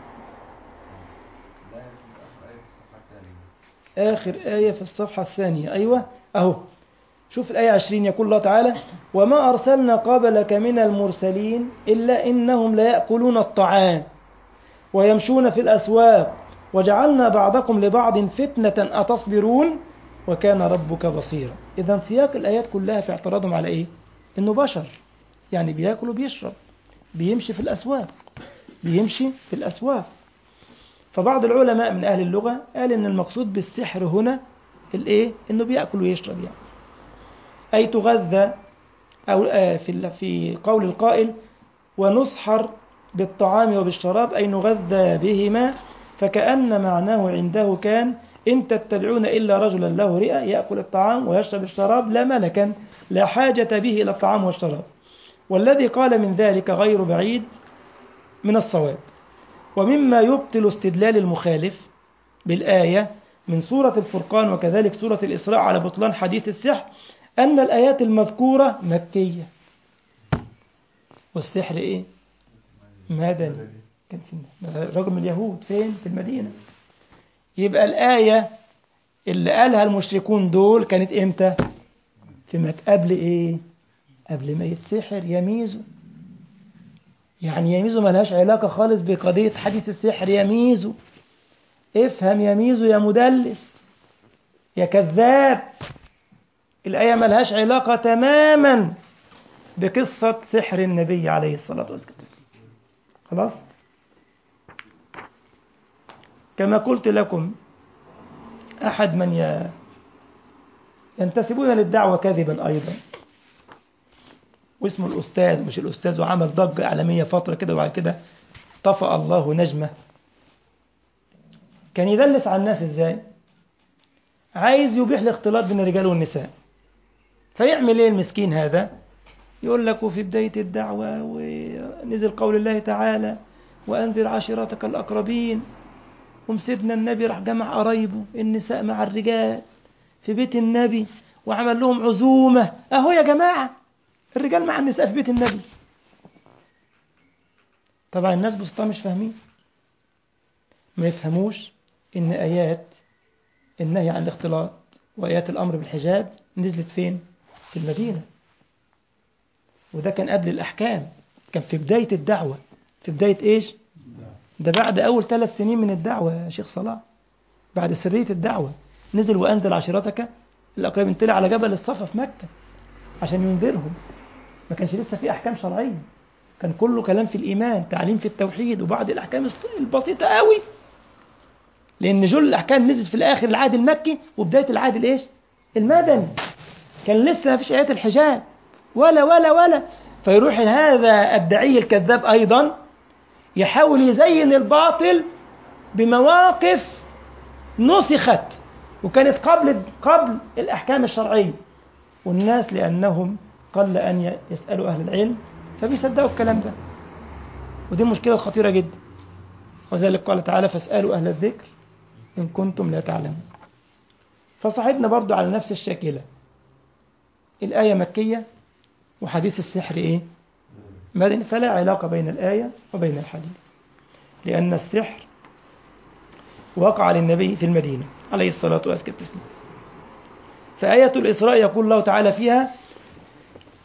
آخر آية في الصفحة الثانية، أيوة أهو، شوف الآية عشرين، يقول الله تعالى: وما أرسلنا قبلك من المرسلين إلا إنهم ليأكلون الطعام ويمشون في الأسواق وجعلنا بعضكم لبعض فتنة أتصبرون وكان ربك بصيرا. إذن سياق الآيات كلها في اعتراضهم على إيه؟ إنه بشر، يعني بيأكل وبيشرب، بيمشي في الأسواق بيمشي في الأسواق. فبعض العلماء من أهل اللغة قال إن المقصود بالسحر هنا الإيه؟ إنه بيأكل ويشرب، يعني أي تغذى، أو في في قول القائل: ونسحر بالطعام وبالشراب، أي نغذى بهما، فكأن معناه عنده كان: إن تتبعون إلا رجلا له رئة يأكل الطعام ويشرب الشراب لا ملكا لا حاجة به إلى الطعام والشراب. والذي قال من ذلك غير بعيد من الصواب. ومما يبطل استدلال المخالف بالآية من سورة الفرقان وكذلك سورة الإسراء على بطلان حديث السحر أن الآيات المذكورة مكية والسحر إيه؟ مدني. كان في رجل من اليهود فين؟ في المدينة. يبقى الآية اللي قالها المشركون دول كانت إمتى؟ في مك قبل إيه؟ قبل ما يتسحر يميزه. يعني يميزه ملهاش علاقة خالص بقضية حديث السحر. يميزه، افهم، يميزه يا مدلس يا كذاب. الآية ملهاش علاقة تماما بقصة سحر النبي عليه الصلاة والسلام. خلاص؟ كما قلت لكم، أحد من ينتسبون للدعوة كذبا أيضا واسمه الأستاذ، مش الأستاذ، وعمل ضجة إعلامية فترة كده وبعد كده طفأ الله نجمه. كان يدلس على الناس إزاي؟ عايز يبيح الاختلاط بين الرجال والنساء. فيعمل إيه المسكين هذا؟ يقول لك وفي بداية الدعوة ونزل قول الله تعالى: وأنذر عشيرتك الأقربين، ومسيدنا النبي راح جمع قرايبه النساء مع الرجال في بيت النبي وعمل لهم عزومة. أهو يا جماعة الرجال مع النساء في بيت النبي. طبعا الناس بسطاء مش فاهمين، ما يفهموش إن آيات النهي عن الاختلاط وآيات الأمر بالحجاب نزلت فين؟ في المدينة. وده كان قبل الأحكام، كان في بداية الدعوة. في بداية إيش؟ ده بعد أول ثلاث سنين من الدعوة يا شيخ صلاح، بعد سرية الدعوة نزل وأنذر عشيرتك الأقربين. طلع على جبل الصفا في مكة عشان ينذرهم. ما كانش لسه في أحكام شرعية، كان كله كلام في الإيمان، تعليم في التوحيد وبعض الأحكام البسيطة قوي، لأن جل الأحكام نزلت في الآخر العهد المكي وبداية العهد الإيش؟ المدني. كان لسه ما فيش آيات الحجاب ولا ولا ولا. فيروح هذا الداعي الكذاب أيضا يحاول يزين الباطل بمواقف نسخت وكانت قبل قبل الأحكام الشرعية، والناس لأنهم قل أن يسألوا أهل العلم فبيصدقوا الكلام ده. ودي مشكلة خطيرة جدا. وذلك قال تعالى: فاسألوا أهل الذكر إن كنتم لا تعلمون. فصاحبنا برضو على نفس الشكلة، الآية مكية وحديث السحر إيه؟ مدني. فلا علاقة بين الآية وبين الحديث، لأن السحر وقع للنبي في المدينة عليه الصلاة والسلام. فآية الإسراء يقول الله تعالى فيها: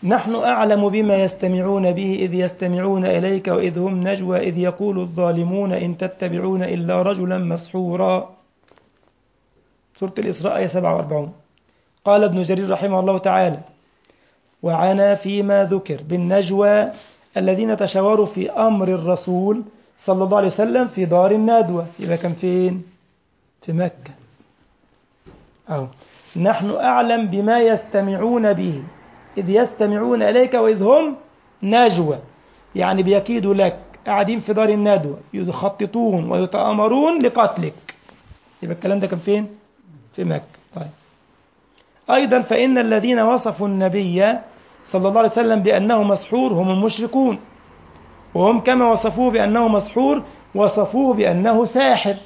نحن أعلم بما يستمعون به إذ يستمعون إليك وإذ هم نجوى إذ يقول الظالمون إن تتبعون إلا رجلا مسحورا. سورة الإسراء آية سبعة وأربعين. قال ابن جرير رحمه الله تعالى: وعنا فيما ذكر بالنجوى الذين تشاوروا في أمر الرسول صلى الله عليه وسلم في دار الندوة. يبقى كان فين؟ في مكة. أو نحن أعلم بما يستمعون به إذ يستمعون إليك وإذ هم نجوى، يعني بيكيدوا لك، قاعدين في دار الندوة يخططون ويتآمرون لقتلك. يبقى الكلام ده كان فين؟ في مكة. طيب. أيضا فإن الذين وصفوا النبي صلى الله عليه وسلم بأنه مسحور هم المشركون، وهم كما وصفوه بأنه مسحور وصفوه بأنه ساحر،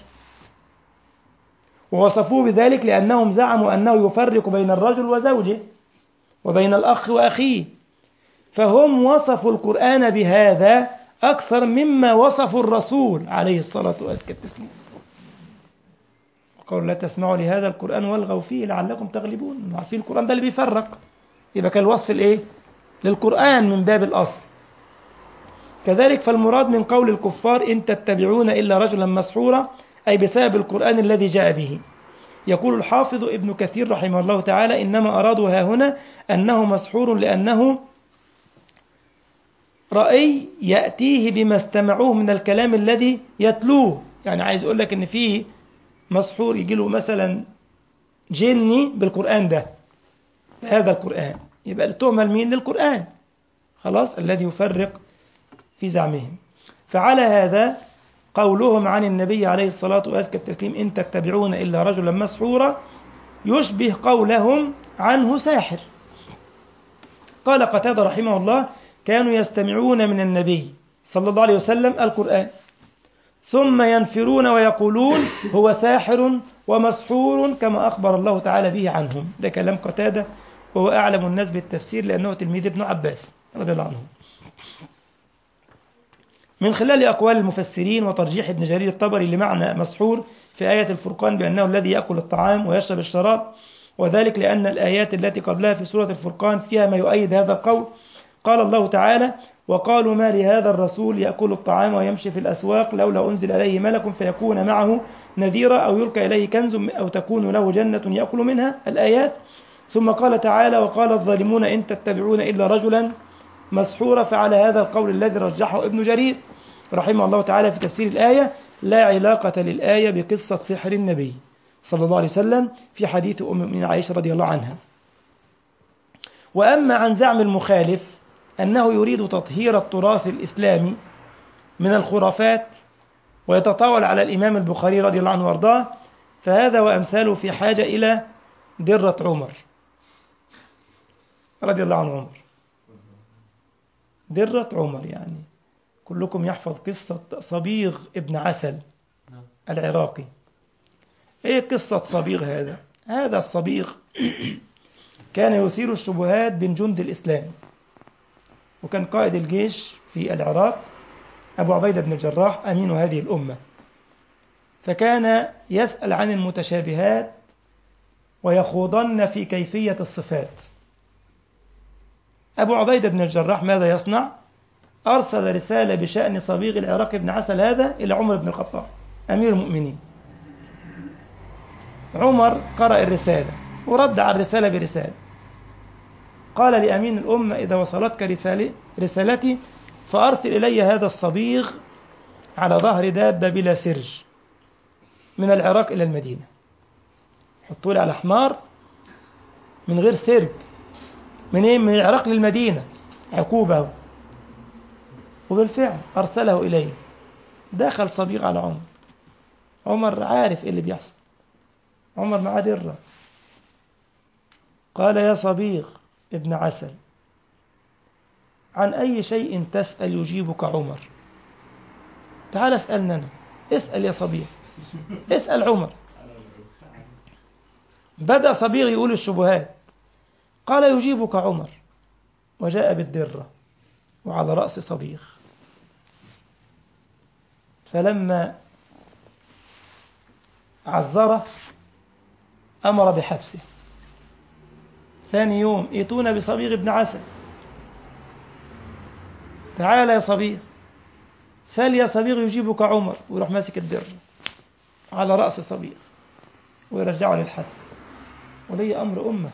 ووصفوه بذلك لأنهم زعموا أنه يفرق بين الرجل وزوجه وبين الأخ وأخيه، فهم وصفوا القرآن بهذا أكثر مما وصفوا الرسول عليه الصلاة والسلام. قالوا لا تسمعوا لهذا القرآن والغوا فيه لعلكم تغلبون. عارفين القرآن ده اللي بيفرق، يبقى كان الوصف الإيه؟ للقرآن من باب الأصل. كذلك فالمراد من قول الكفار إن تتبعون إلا رجلا مسحورا أي بسبب القرآن الذي جاء به. يقول الحافظ ابن كثير رحمه الله تعالى: إنما أرادوا ها هنا أنه مسحور لأنه رأي يأتيه بما استمعوه من الكلام الذي يتلوه. يعني عايز أقول لك إن فيه مسحور يجي له مثلا جني بالقرآن ده، بهذا القرآن، يبقى التهمة لمين؟ للقرآن، خلاص، الذي يفرق في زعمهم. فعلى هذا قولهم عن النبي عليه الصلاة والتسليم إن تتبعون إلا رجلا مسحورا يشبه قولهم عنه ساحر. قال قتادة رحمه الله: كانوا يستمعون من النبي صلى الله عليه وسلم القرآن ثم ينفرون ويقولون هو ساحر ومسحور كما أخبر الله تعالى به عنهم. ده كلام قتادة، وهو أعلم الناس بالتفسير لأنه تلميذ ابن عباس رضي الله عنه. من خلال أقوال المفسرين وترجيح ابن جرير الطبري لمعنى مسحور في آية الفرقان بأنه الذي يأكل الطعام ويشرب الشراب، وذلك لأن الآيات التي قبلها في سورة الفرقان فيها ما يؤيد هذا القول. قال الله تعالى: وقالوا ما لهذا الرسول يأكل الطعام ويمشي في الأسواق لولا أنزل إليه ملك فيكون معه نذيرا أو يلقى إليه كنز أو تكون له جنة يأكل منها، الآيات. ثم قال تعالى: وقال الظالمون إن تتبعون إلا رجلا مسحورا. فعلى هذا القول الذي رجحه ابن جرير رحمه الله تعالى في تفسير الآية لا علاقة للآية بقصة سحر النبي صلى الله عليه وسلم في حديث أم المؤمنين عائشة رضي الله عنها. وأما عن زعم المخالف أنه يريد تطهير التراث الإسلامي من الخرافات ويتطاول على الإمام البخاري رضي الله عنه وارضاه، فهذا وأمثاله في حاجة إلى درة عمر رضي الله عنه. عمر درة عمر، يعني كلكم يحفظ قصة صبيغ ابن عسل العراقي. ايه قصة صبيغ هذا؟ هذا الصبيغ كان يثير الشبهات بين جند الإسلام، وكان قائد الجيش في العراق أبو عبيدة بن الجراح أمين هذه الأمة، فكان يسأل عن المتشابهات ويخوضن في كيفية الصفات. أبو عبيدة بن الجراح ماذا يصنع؟ أرسل رسالة بشأن صبيغ العراق بن عسل هذا إلى عمر بن الخطاب أمير المؤمنين. عمر قرأ الرسالة ورد على الرسالة برسالة. قال لأمين الأمة: إذا وصلتك رسالة رسالتي فأرسل إلي هذا الصبيغ على ظهر دابة بلا سرج من العراق إلى المدينة. حطوا لي على حمار من غير سرج، منين؟ من العراق للمدينة، عقوبة. وبالفعل أرسله إليه. دخل صبيغ على عمر. عمر عارف إيه اللي بيحصل، عمر معاه درة. قال: يا صبيغ ابن عسل، عن أي شيء تسأل يجيبك عمر؟ تعال اسألنا أنا. اسأل يا صبيغ، اسأل عمر. بدأ صبيغ يقول الشبهات. قال: يجيبك عمر. وجاء بالدرة وعلى رأس صبيغ. فلما عذره أمر بحبسه. ثاني يوم ائتونا بصبيغ ابن عسل. تعال يا صبيغ، سل يا صبيغ يجيبك عمر، ويروح ماسك الدر على رأس صبيغ ويرجعه للحبس. ولي أمر أمة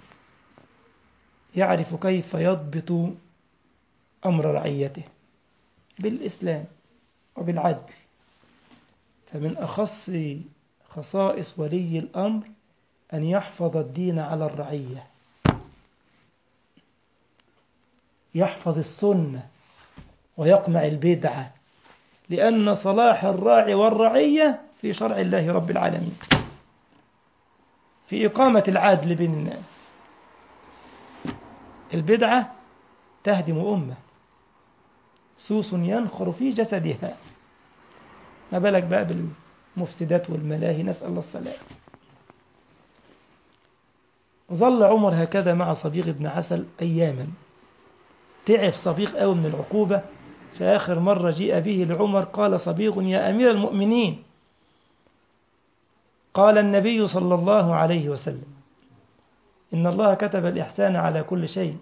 يعرف كيف يضبط أمر رعيته بالإسلام وبالعدل. فمن أخص خصائص ولي الأمر أن يحفظ الدين على الرعية، يحفظ السنة ويقمع البدعة، لأن صلاح الراعي والرعية في شرع الله رب العالمين، في إقامة العدل بين الناس. البدعة تهدم أمة، سوس ينخر في جسدها، ما بالك بقى بالمفسدات والملاهي، نسأل الله السلام. ظل عمر هكذا مع صبيغ بن عسل أياما، تعب صبيغ قوي من العقوبة. في آخر مرة جيء به لعمر قال صبيغ: يا أمير المؤمنين، قال النبي صلى الله عليه وسلم: إن الله كتب الإحسان على كل شيء،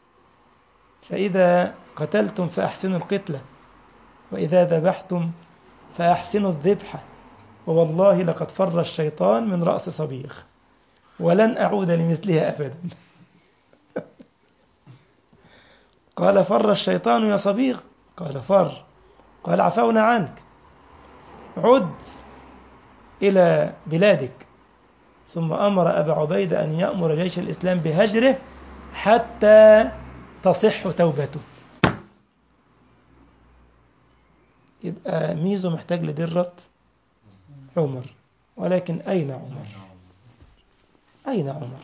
فإذا قتلتم فأحسنوا القتلة، وإذا ذبحتم فأحسنوا الذبحة، ووالله لقد فر الشيطان من رأس صبيغ ولن أعود لمثلها أبدا. قال: فر الشيطان يا صبيغ؟ قال: فر. قال: عفونا عنك، عد إلى بلادك. ثم أمر أبا عبيدة أن يأمر جيش الإسلام بهجره حتى تصح توبته. يبقى ميزو محتاج لدرة عمر، ولكن أين عمر؟ أين عمر؟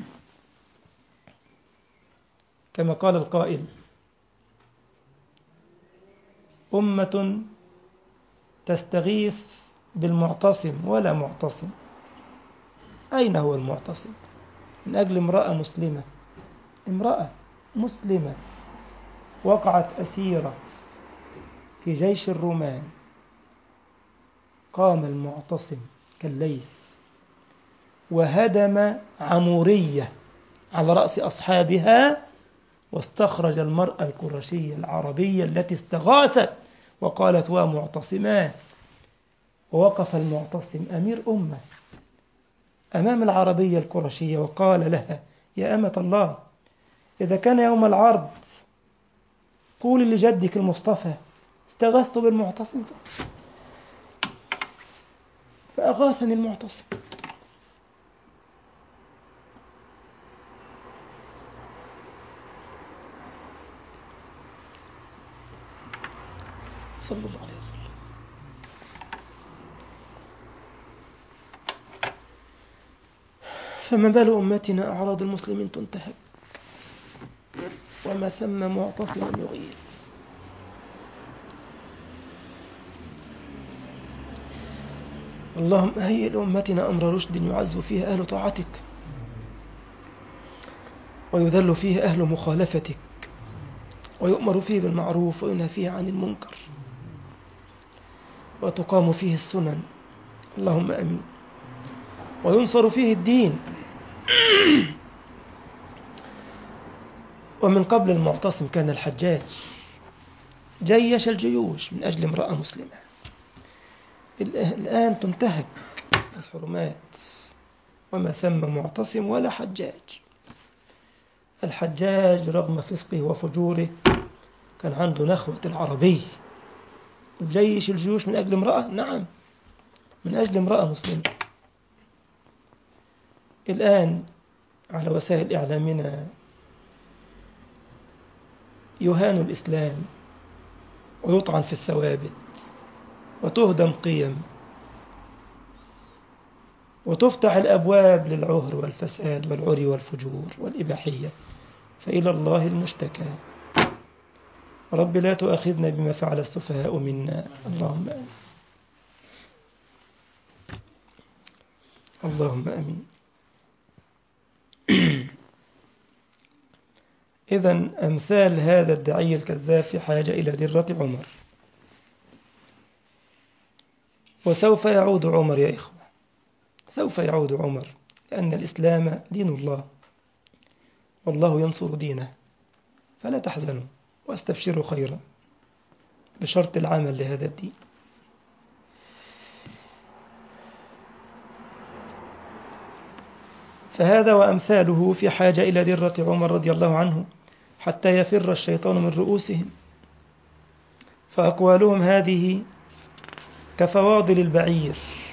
كما قال القائل: أمة تستغيث بالمعتصم ولا معتصم. أين هو المعتصم؟ من أجل امرأة مسلمة، امرأة مسلمة وقعت أسيرة في جيش الرومان، قام المعتصم كالليث وهدم عمورية على رأس أصحابها، واستخرج المرأة القرشية العربية التي استغاثت وقالت: ومعتصما. ووقف المعتصم أمير أمة أمام العربية القرشية وقال لها: يا أمة الله، إذا كان يوم العرض قولي لجدك المصطفى استغثت بالمعتصم فأغاثني المعتصم. صلى الله عليه وسلم. فما بال أمتنا أعراض المسلمين تنتهك وما ثم معتصم يغيث. اللهم هيئ لأمتنا أمر رشد يعز فيه أهل طاعتك ويذل فيه أهل مخالفتك، ويؤمر فيه بالمعروف وينهى فيه عن المنكر، وتقام فيه السنن، اللهم أمين، وينصر فيه الدين. ومن قبل المعتصم كان الحجاج جيش الجيوش من أجل امرأة مسلمة. الآن تنتهك الحرمات وما ثم معتصم ولا حجاج. الحجاج رغم فسقه وفجوره كان عنده نخوة العربي، جيش الجيوش من أجل امرأة، نعم، من أجل امرأة مسلمة. الآن على وسائل إعلامنا يهان الإسلام ويطعن في الثوابت وتهدم قيم وتفتح الأبواب للعهر والفساد والعري والفجور والإباحية، فإلى الله المشتكى. رب لا تؤاخذنا بما فعل السفهاء منا، اللهم آمين. اللهم آمين. إذن أمثال هذا الداعي الكذاب في حاجة إلى درة عمر، وسوف يعود عمر يا إخوة، سوف يعود عمر، لأن الإسلام دين الله والله ينصر دينه، فلا تحزنوا واستبشروا خيرا. بشرط العمل لهذا الدين. فهذا وأمثاله في حاجة إلى درة عمر رضي الله عنه حتى يفر الشيطان من رؤوسهم، فأقوالهم هذه كفواضل البعير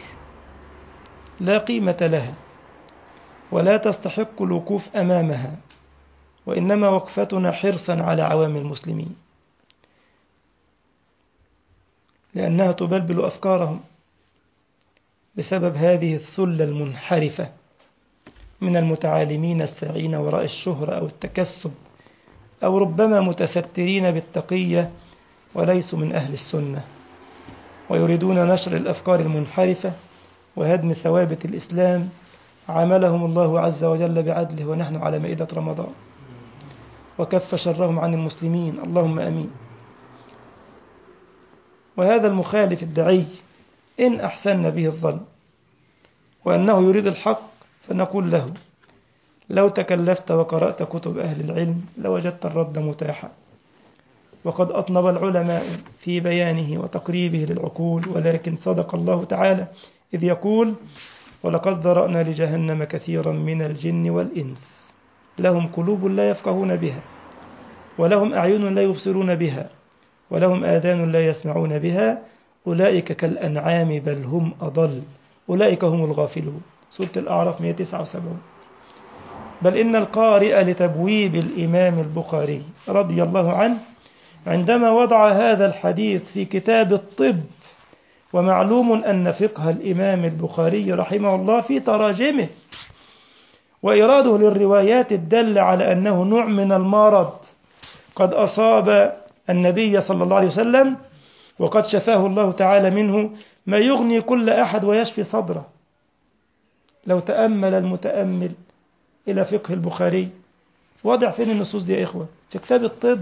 لا قيمة لها ولا تستحق الوقوف أمامها، وإنما وقفتنا حرصا على عوام المسلمين، لأنها تبلبل أفكارهم بسبب هذه الثلة المنحرفة من المتعالمين الساعين وراء الشهرة أو التكسب، أو ربما متسترين بالتقية وليسوا من أهل السنة، ويريدون نشر الأفكار المنحرفة وهدم ثوابت الإسلام. عاملهم الله عز وجل بعدله ونحن على مائدة رمضان، وكف شرهم عن المسلمين، اللهم أمين. وهذا المخالف الدعي إن أحسن به الظن وأنه يريد الحق فنقول له: لو تكلفت وقرأت كتب أهل العلم لوجدت الرد متاحا، وقد أطنب العلماء في بيانه وتقريبه للعقول، ولكن صدق الله تعالى إذ يقول: ولقد ذرأنا لجهنم كثيرا من الجن والإنس لهم قلوب لا يفقهون بها، ولهم أعين لا يبصرون بها، ولهم آذان لا يسمعون بها، أولئك كالأنعام بل هم أضل، أولئك هم الغافلون. سورة الأعراف مئة وتسعة وسبعين. بل إن القارئ لتبويب الإمام البخاري رضي الله عنه عندما وضع هذا الحديث في كتاب الطب، ومعلوم أن فقه الإمام البخاري رحمه الله في تراجمه وإراده للروايات الدالة على أنه نوع من المرض قد أصاب النبي صلى الله عليه وسلم وقد شفاه الله تعالى منه، ما يغني كل أحد ويشفي صدره. لو تأمل المتأمل إلى فقه البخاري، وضع فين النصوص دي يا إخوة؟ في كتاب الطب.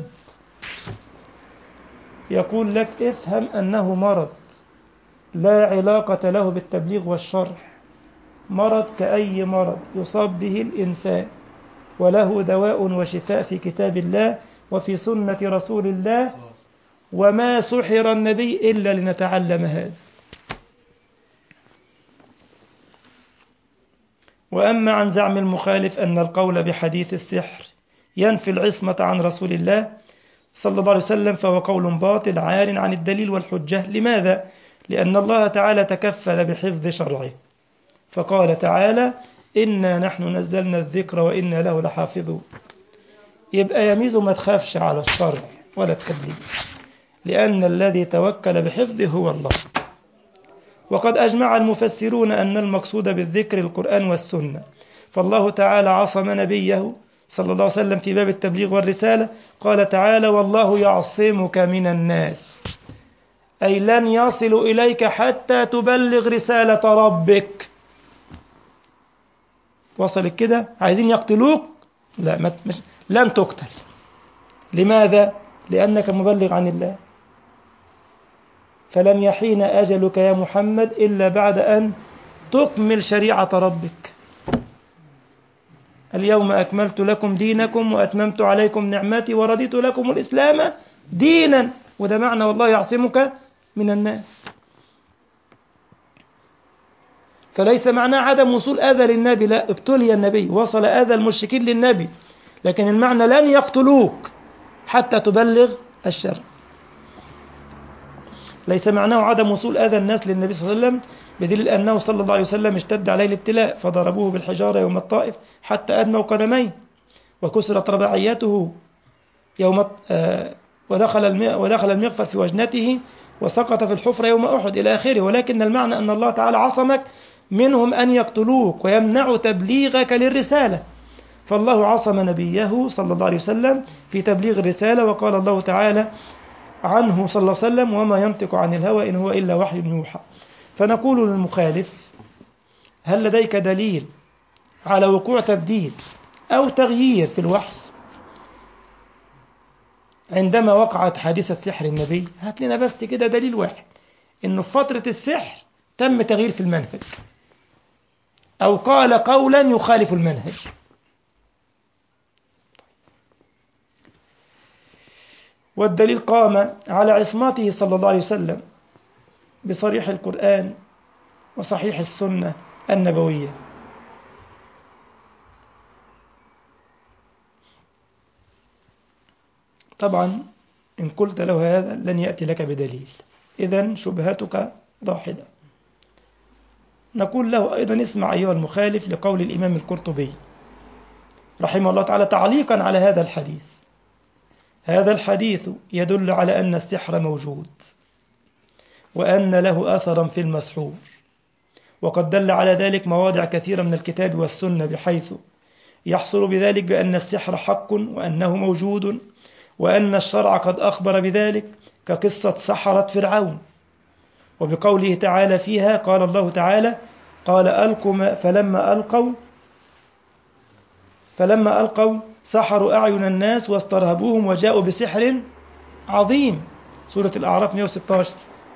يقول لك افهم أنه مرض لا علاقة له بالتبليغ والشرح، مرض كأي مرض يصاب به الإنسان، وله دواء وشفاء في كتاب الله وفي سنة رسول الله، وما سحر النبي إلا لنتعلم هذا. وأما عن زعم المخالف أن القول بحديث السحر ينفي العصمة عن رسول الله صلى الله عليه وسلم فهو قول باطل عار عن الدليل والحجة. لماذا؟ لأن الله تعالى تكفل بحفظ شرعه، فقال تعالى: إنا نحن نزلنا الذكر وإنا له لحافظون. يبقى يميز ما تخافش على الشرع ولا التبليغ، لأن الذي توكل بحفظه هو الله. وقد أجمع المفسرون أن المقصود بالذكر القرآن والسنة، فالله تعالى عصم نبيه صلى الله عليه وسلم في باب التبليغ والرسالة. قال تعالى: والله يعصمك من الناس، أي لن يصل إليك حتى تبلغ رسالة ربك. وصلت كده؟ عايزين يقتلوك؟ لا، ما مش لن تقتل. لماذا؟ لأنك مبلغ عن الله، فلن يحين أجلك يا محمد إلا بعد أن تكمل شريعة ربك. اليوم أكملت لكم دينكم وأتممت عليكم نعمتي ورضيت لكم الإسلام دينا. وده معنى والله يعصمك من الناس. فليس معناه عدم وصول أذى للنبي، لا، ابتلي النبي، وصل أذى المشركين للنبي، لكن المعنى لن يقتلوك حتى تبلغ الشرع. ليس معناه عدم وصول أذى الناس للنبي صلى الله عليه وسلم، بدليل أنه صلى الله عليه وسلم اشتد عليه الابتلاء فضربوه بالحجارة يوم الطائف حتى أدموا قدميه، وكسرت رباعيته يوم آه ودخل ودخل المغفر في وجنته وسقط في الحفرة يوم أحد إلى آخره. ولكن المعنى أن الله تعالى عصمك منهم أن يقتلوك ويمنع تبليغك للرسالة. فالله عصم نبيه صلى الله عليه وسلم في تبليغ الرسالة، وقال الله تعالى عنه صلى الله عليه وسلم: وما ينطق عن الهوى إن هو إلا وحي يوحى. فنقول للمخالف: هل لديك دليل على وقوع تبديل أو تغيير في الوحي عندما وقعت حادثة سحر النبي؟ هات لنا بس كده دليل واحد إنه في فترة السحر تم تغيير في المنهج أو قال قولا يخالف المنهج. والدليل قام على عصمته صلى الله عليه وسلم بصريح القرآن وصحيح السنة النبوية. طبعا إن قلت له هذا لن يأتي لك بدليل، إذن شبهتك ضاحدة. نقول له أيضا اسمع أيها المخالف لقول الإمام القرطبي رحمه الله تعالى تعليقا على هذا الحديث: هذا الحديث يدل على أن السحر موجود وأن له أثرا في المسحور، وقد دل على ذلك مواضع كثيرة من الكتاب والسنة، بحيث يحصل بذلك بأن السحر حق وأنه موجود، وأن الشرع قد أخبر بذلك، كقصة سحرة فرعون، وبقوله تعالى فيها قال الله تعالى: قال ألقوا فلما ألقوا فلما ألقوا سحروا أعين الناس واسترهبوهم وجاءوا بسحر عظيم، سورة الأعراف مئة وستة عشر.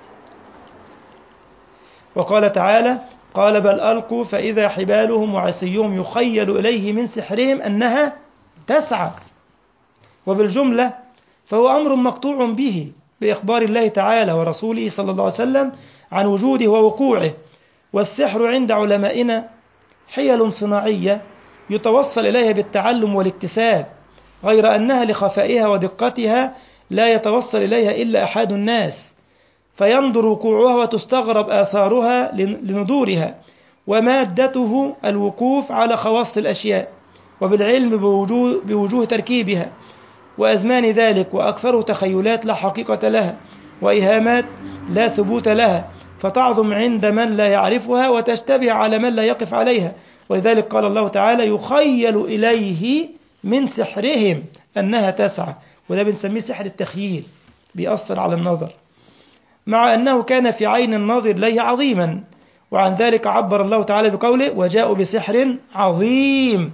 وقال تعالى: قال بل ألقوا فإذا حبالهم وعصيهم يخيل إليه من سحرهم أنها تسعى. وبالجملة فهو أمر مقطوع به بإخبار الله تعالى ورسوله صلى الله عليه وسلم عن وجوده ووقوعه. والسحر عند علمائنا حيل صناعية يتوصل إليها بالتعلم والاكتساب، غير أنها لخفائها ودقتها لا يتوصل إليها إلا أحد الناس، فينظر وقوعها وتستغرب آثارها لندورها، ومادته الوقوف على خواص الأشياء وبالعلم بوجوه, بوجوه تركيبها وأزمان ذلك، وأكثره تخيلات لا حقيقة لها وإيهامات لا ثبوت لها، فتعظم عند من لا يعرفها وتشتبه على من لا يقف عليها. ولذلك قال الله تعالى: يخيل إليه من سحرهم أنها تسعى، وده بنسميه سحر التخييل، بيأثر على النظر، مع أنه كان في عين الناظر إليه عظيما. وعن ذلك عبر الله تعالى بقوله: وجاءوا بسحر عظيم،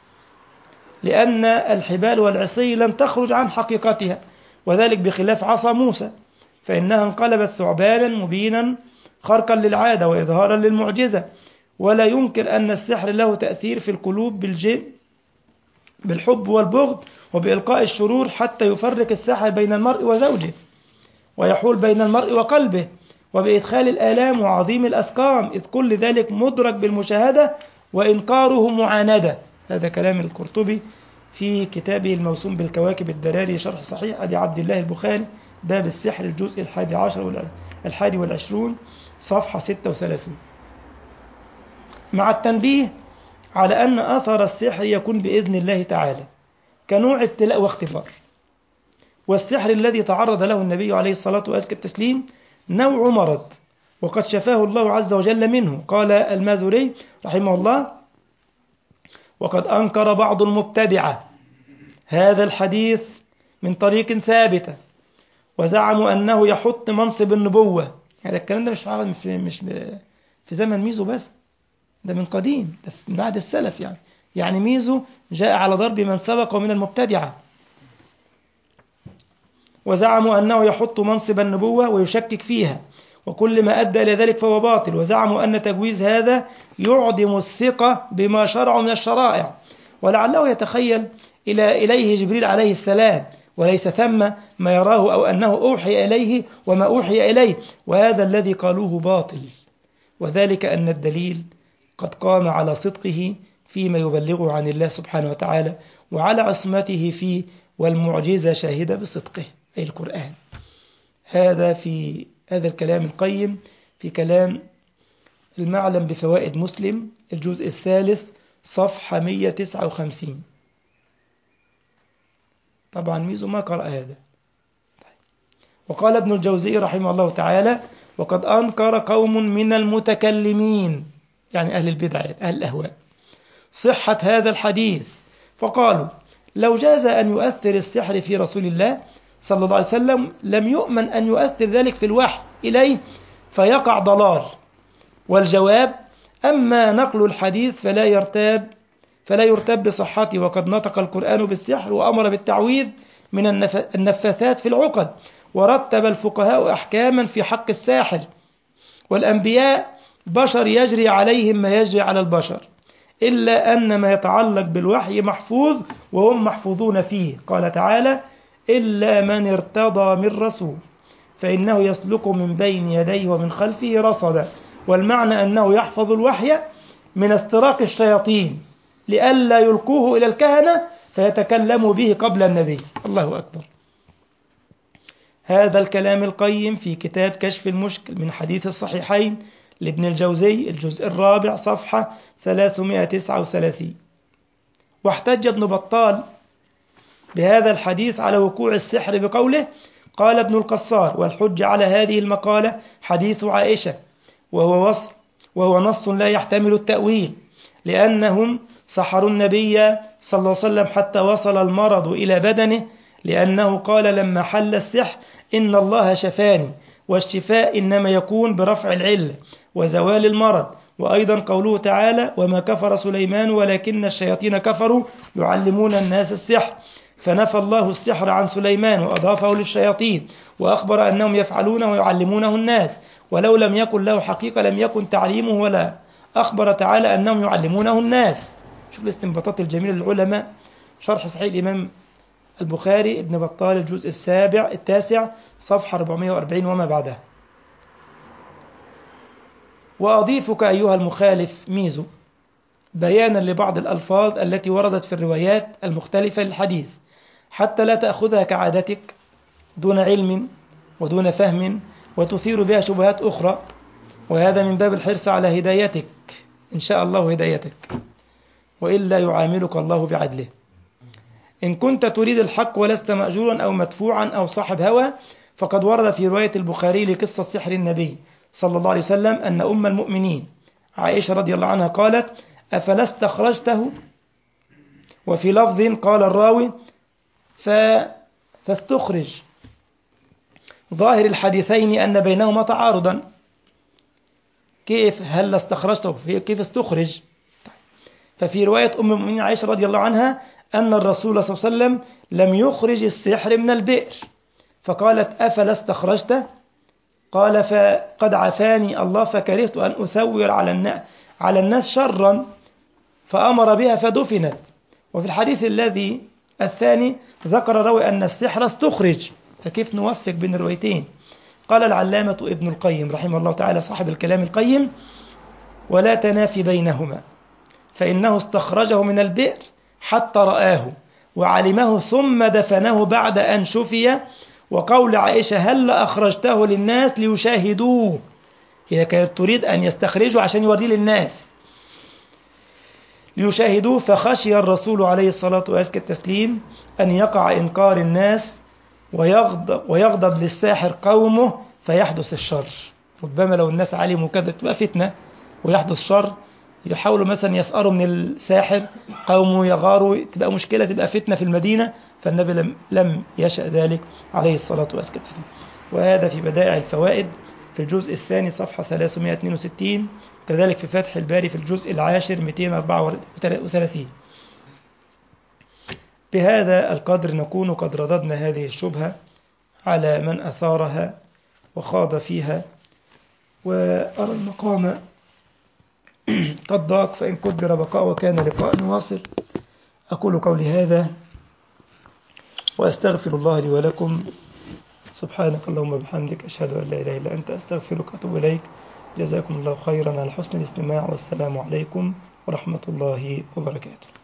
لأن الحبال والعصي لم تخرج عن حقيقتها، وذلك بخلاف عصا موسى فإنها انقلبت ثعبانا مبينا خرقا للعادة وإظهارا للمعجزة. ولا ينكر أن السحر له تأثير في القلوب بالجن بالحب والبغض وبإلقاء الشرور، حتى يفرق الساحر بين المرء وزوجه، ويحول بين المرء وقلبه، وبإدخال الآلام وعظيم الأسقام، إذ كل ذلك مدرك بالمشاهدة وإنكاره معاندة. هذا كلام القرطبي في كتابه الموسوم بالكواكب الدراري شرح صحيح أبي عبد الله البخاري، باب السحر، الجزء الحادي عشر الحادي والعشرون، صفحة ستة وثلاثين. مع التنبيه على أن أثر السحر يكون بإذن الله تعالى كنوع ابتلاء واختبار. والسحر الذي تعرض له النبي عليه الصلاة وأزكى التسليم نوع مرض، وقد شفاه الله عز وجل منه. قال المازوري رحمه الله: وقد أنكر بعض المبتدعة هذا الحديث من طريق ثابتة، وزعموا أنه يحط منصب النبوة. هذا الكلام ده مش في مش في زمن ميزو بس، ده من قديم، ده من بعد السلف. يعني يعني ميزو جاء على ضرب من سبق من المبتدعة. وزعموا أنه يحط منصب النبوة ويشكك فيها، وكل ما أدى إلى ذلك فهو باطل. وزعموا أن تجويز هذا يعدم الثقة بما شرعوا من الشرائع، ولعله يتخيل إلى إليه جبريل عليه السلام، وليس ثم ما يراه أو أنه أوحي إليه وما أوحي إليه، وهذا الذي قالوه باطل. وذلك أن الدليل قد قام على صدقه فيما يبلغه عن الله سبحانه وتعالى، وعلى عصمته فيه، والمعجزة شاهدة بصدقه أي القرآن. هذا في هذا الكلام القيم في كلام المعلم بفوائد مسلم، الجزء الثالث، صفحة مئة وتسعة وخمسين. طبعا ميزو ما قرأ هذا. وقال ابن الجوزي رحمه الله تعالى: وقد أنكر قوم من المتكلمين، يعني أهل البدع أهل الأهواء، صحة هذا الحديث، فقالوا: لو جاز أن يؤثر السحر في رسول الله صلى الله عليه وسلم لم يؤمن أن يؤثر ذلك في الوحي إليه فيقع ضلال. والجواب: أما نقل الحديث فلا يرتاب فلا يرتب بصحته، وقد نطق القرآن بالسحر وأمر بالتعويذ من النفاثات في العقد، ورتب الفقهاء أحكاما في حق الساحر. والأنبياء بشر يجري عليهم ما يجري على البشر، إلا أن ما يتعلق بالوحي محفوظ وهم محفوظون فيه. قال تعالى: إلا من ارتضى من رسول فإنه يسلك من بين يديه ومن خلفه رصدا. والمعنى أنه يحفظ الوحي من استراق الشياطين لئلا يلقوه إلى الكهنة فيتكلموا به قبل النبي. الله أكبر. هذا الكلام القيم في كتاب كشف المشكل من حديث الصحيحين لابن الجوزي الجزء الرابع صفحة ثلاثمائة وتسعة وثلاثين. واحتج ابن بطال بهذا الحديث على وقوع السحر بقوله: قال ابن القصار: والحج على هذه المقالة حديث عائشة وهو وصف وهو نص لا يحتمل التأويل، لأنهم سحروا النبي صلى الله عليه وسلم حتى وصل المرض إلى بدنه، لأنه قال لما حل السحر: إن الله شفاني، والشفاء إنما يكون برفع العلة وزوال المرض. وأيضا قوله تعالى: وما كفر سليمان ولكن الشياطين كفروا يعلمون الناس السحر، فنفى الله السحر عن سليمان وأضافه للشياطين، وأخبر أنهم يفعلونه ويعلمونه الناس، ولو لم يكن له حقيقة لم يكن تعليمه، ولا أخبر تعالى أنهم يعلمونه الناس. شوف الاستنباطات الجميلة للعلماء. شرح صحيح الإمام البخاري ابن بطال الجزء السابع التاسع صفحة أربعمائة وأربعين وما بعدها. وأضيفك أيها المخالف ميزو بيانا لبعض الألفاظ التي وردت في الروايات المختلفة للحديث، حتى لا تأخذها كعادتك دون علم ودون فهم وتثير بها شبهات أخرى، وهذا من باب الحرص على هدايتك إن شاء الله هدايتك، وإلا يعاملك الله بعدله. إن كنت تريد الحق ولست مأجورا أو مدفوعا أو صاحب هوى، فقد ورد في رواية البخاري لقصة سحر النبي صلى الله عليه وسلم أن أم المؤمنين عائشة رضي الله عنها قالت: أفلا استخرجته؟ وفي لفظ قال الراوي ف... فاستخرج. ظاهر الحديثين أن بينهما تعارضا. كيف هل استخرجته؟ كيف استخرج؟ ففي رواية أم المؤمنين عائشة رضي الله عنها أن الرسول صلى الله عليه وسلم لم يخرج السحر من البئر، فقالت: أفلا استخرجته؟ قال: فقد عافاني الله فكرهت أن أثور على على الناس شرا، فأمر بها فدفنت. وفي الحديث الذي الثاني ذكر الراوي أن السحر استخرج، فكيف نوفق بين الروايتين؟ قال العلامة ابن القيم رحمه الله تعالى صاحب الكلام القيم: ولا تنافي بينهما، فإنه استخرجه من البئر حتى رآه وعلمه ثم دفنه بعد أن شفي. وقول عائشة: هل أخرجته للناس ليشاهدوه، هي كانت تريد أن يستخرجه عشان يوريه للناس ليشاهدوه، فخشي الرسول عليه الصلاة وأزكى التسليم أن يقع إنكار الناس ويغضب, ويغضب للساحر قومه فيحدث الشر. ربما لو الناس علموا كذا تبقى فتنة ويحدث شر، يحاولوا مثلا يسأروا من الساحر قومه يغاروا، تبقى مشكلة، تبقى فتنة في المدينة. فالنبي لم, لم يشأ ذلك عليه الصلاة وأزكى التسليم. وهذا في بدائع الفوائد في الجزء الثاني صفحة ثلاثمائة واثنين وستين، كذلك في فتح الباري في الجزء العاشر مئتين وأربعة وثلاثين. بهذا القدر نكون قد رددنا هذه الشبهة على من أثارها وخاض فيها، وأرى المقام قد ضاق، فإن قدر بقاء وكان لقاء واصل. أقول قولي هذا وأستغفر الله لي ولكم. سبحانك اللهم وبحمدك، أشهد أن لا إله إلا أنت، أستغفرك وأتوب إليك. جزاكم الله خيرا على حسن الاستماع، والسلام عليكم ورحمة الله وبركاته.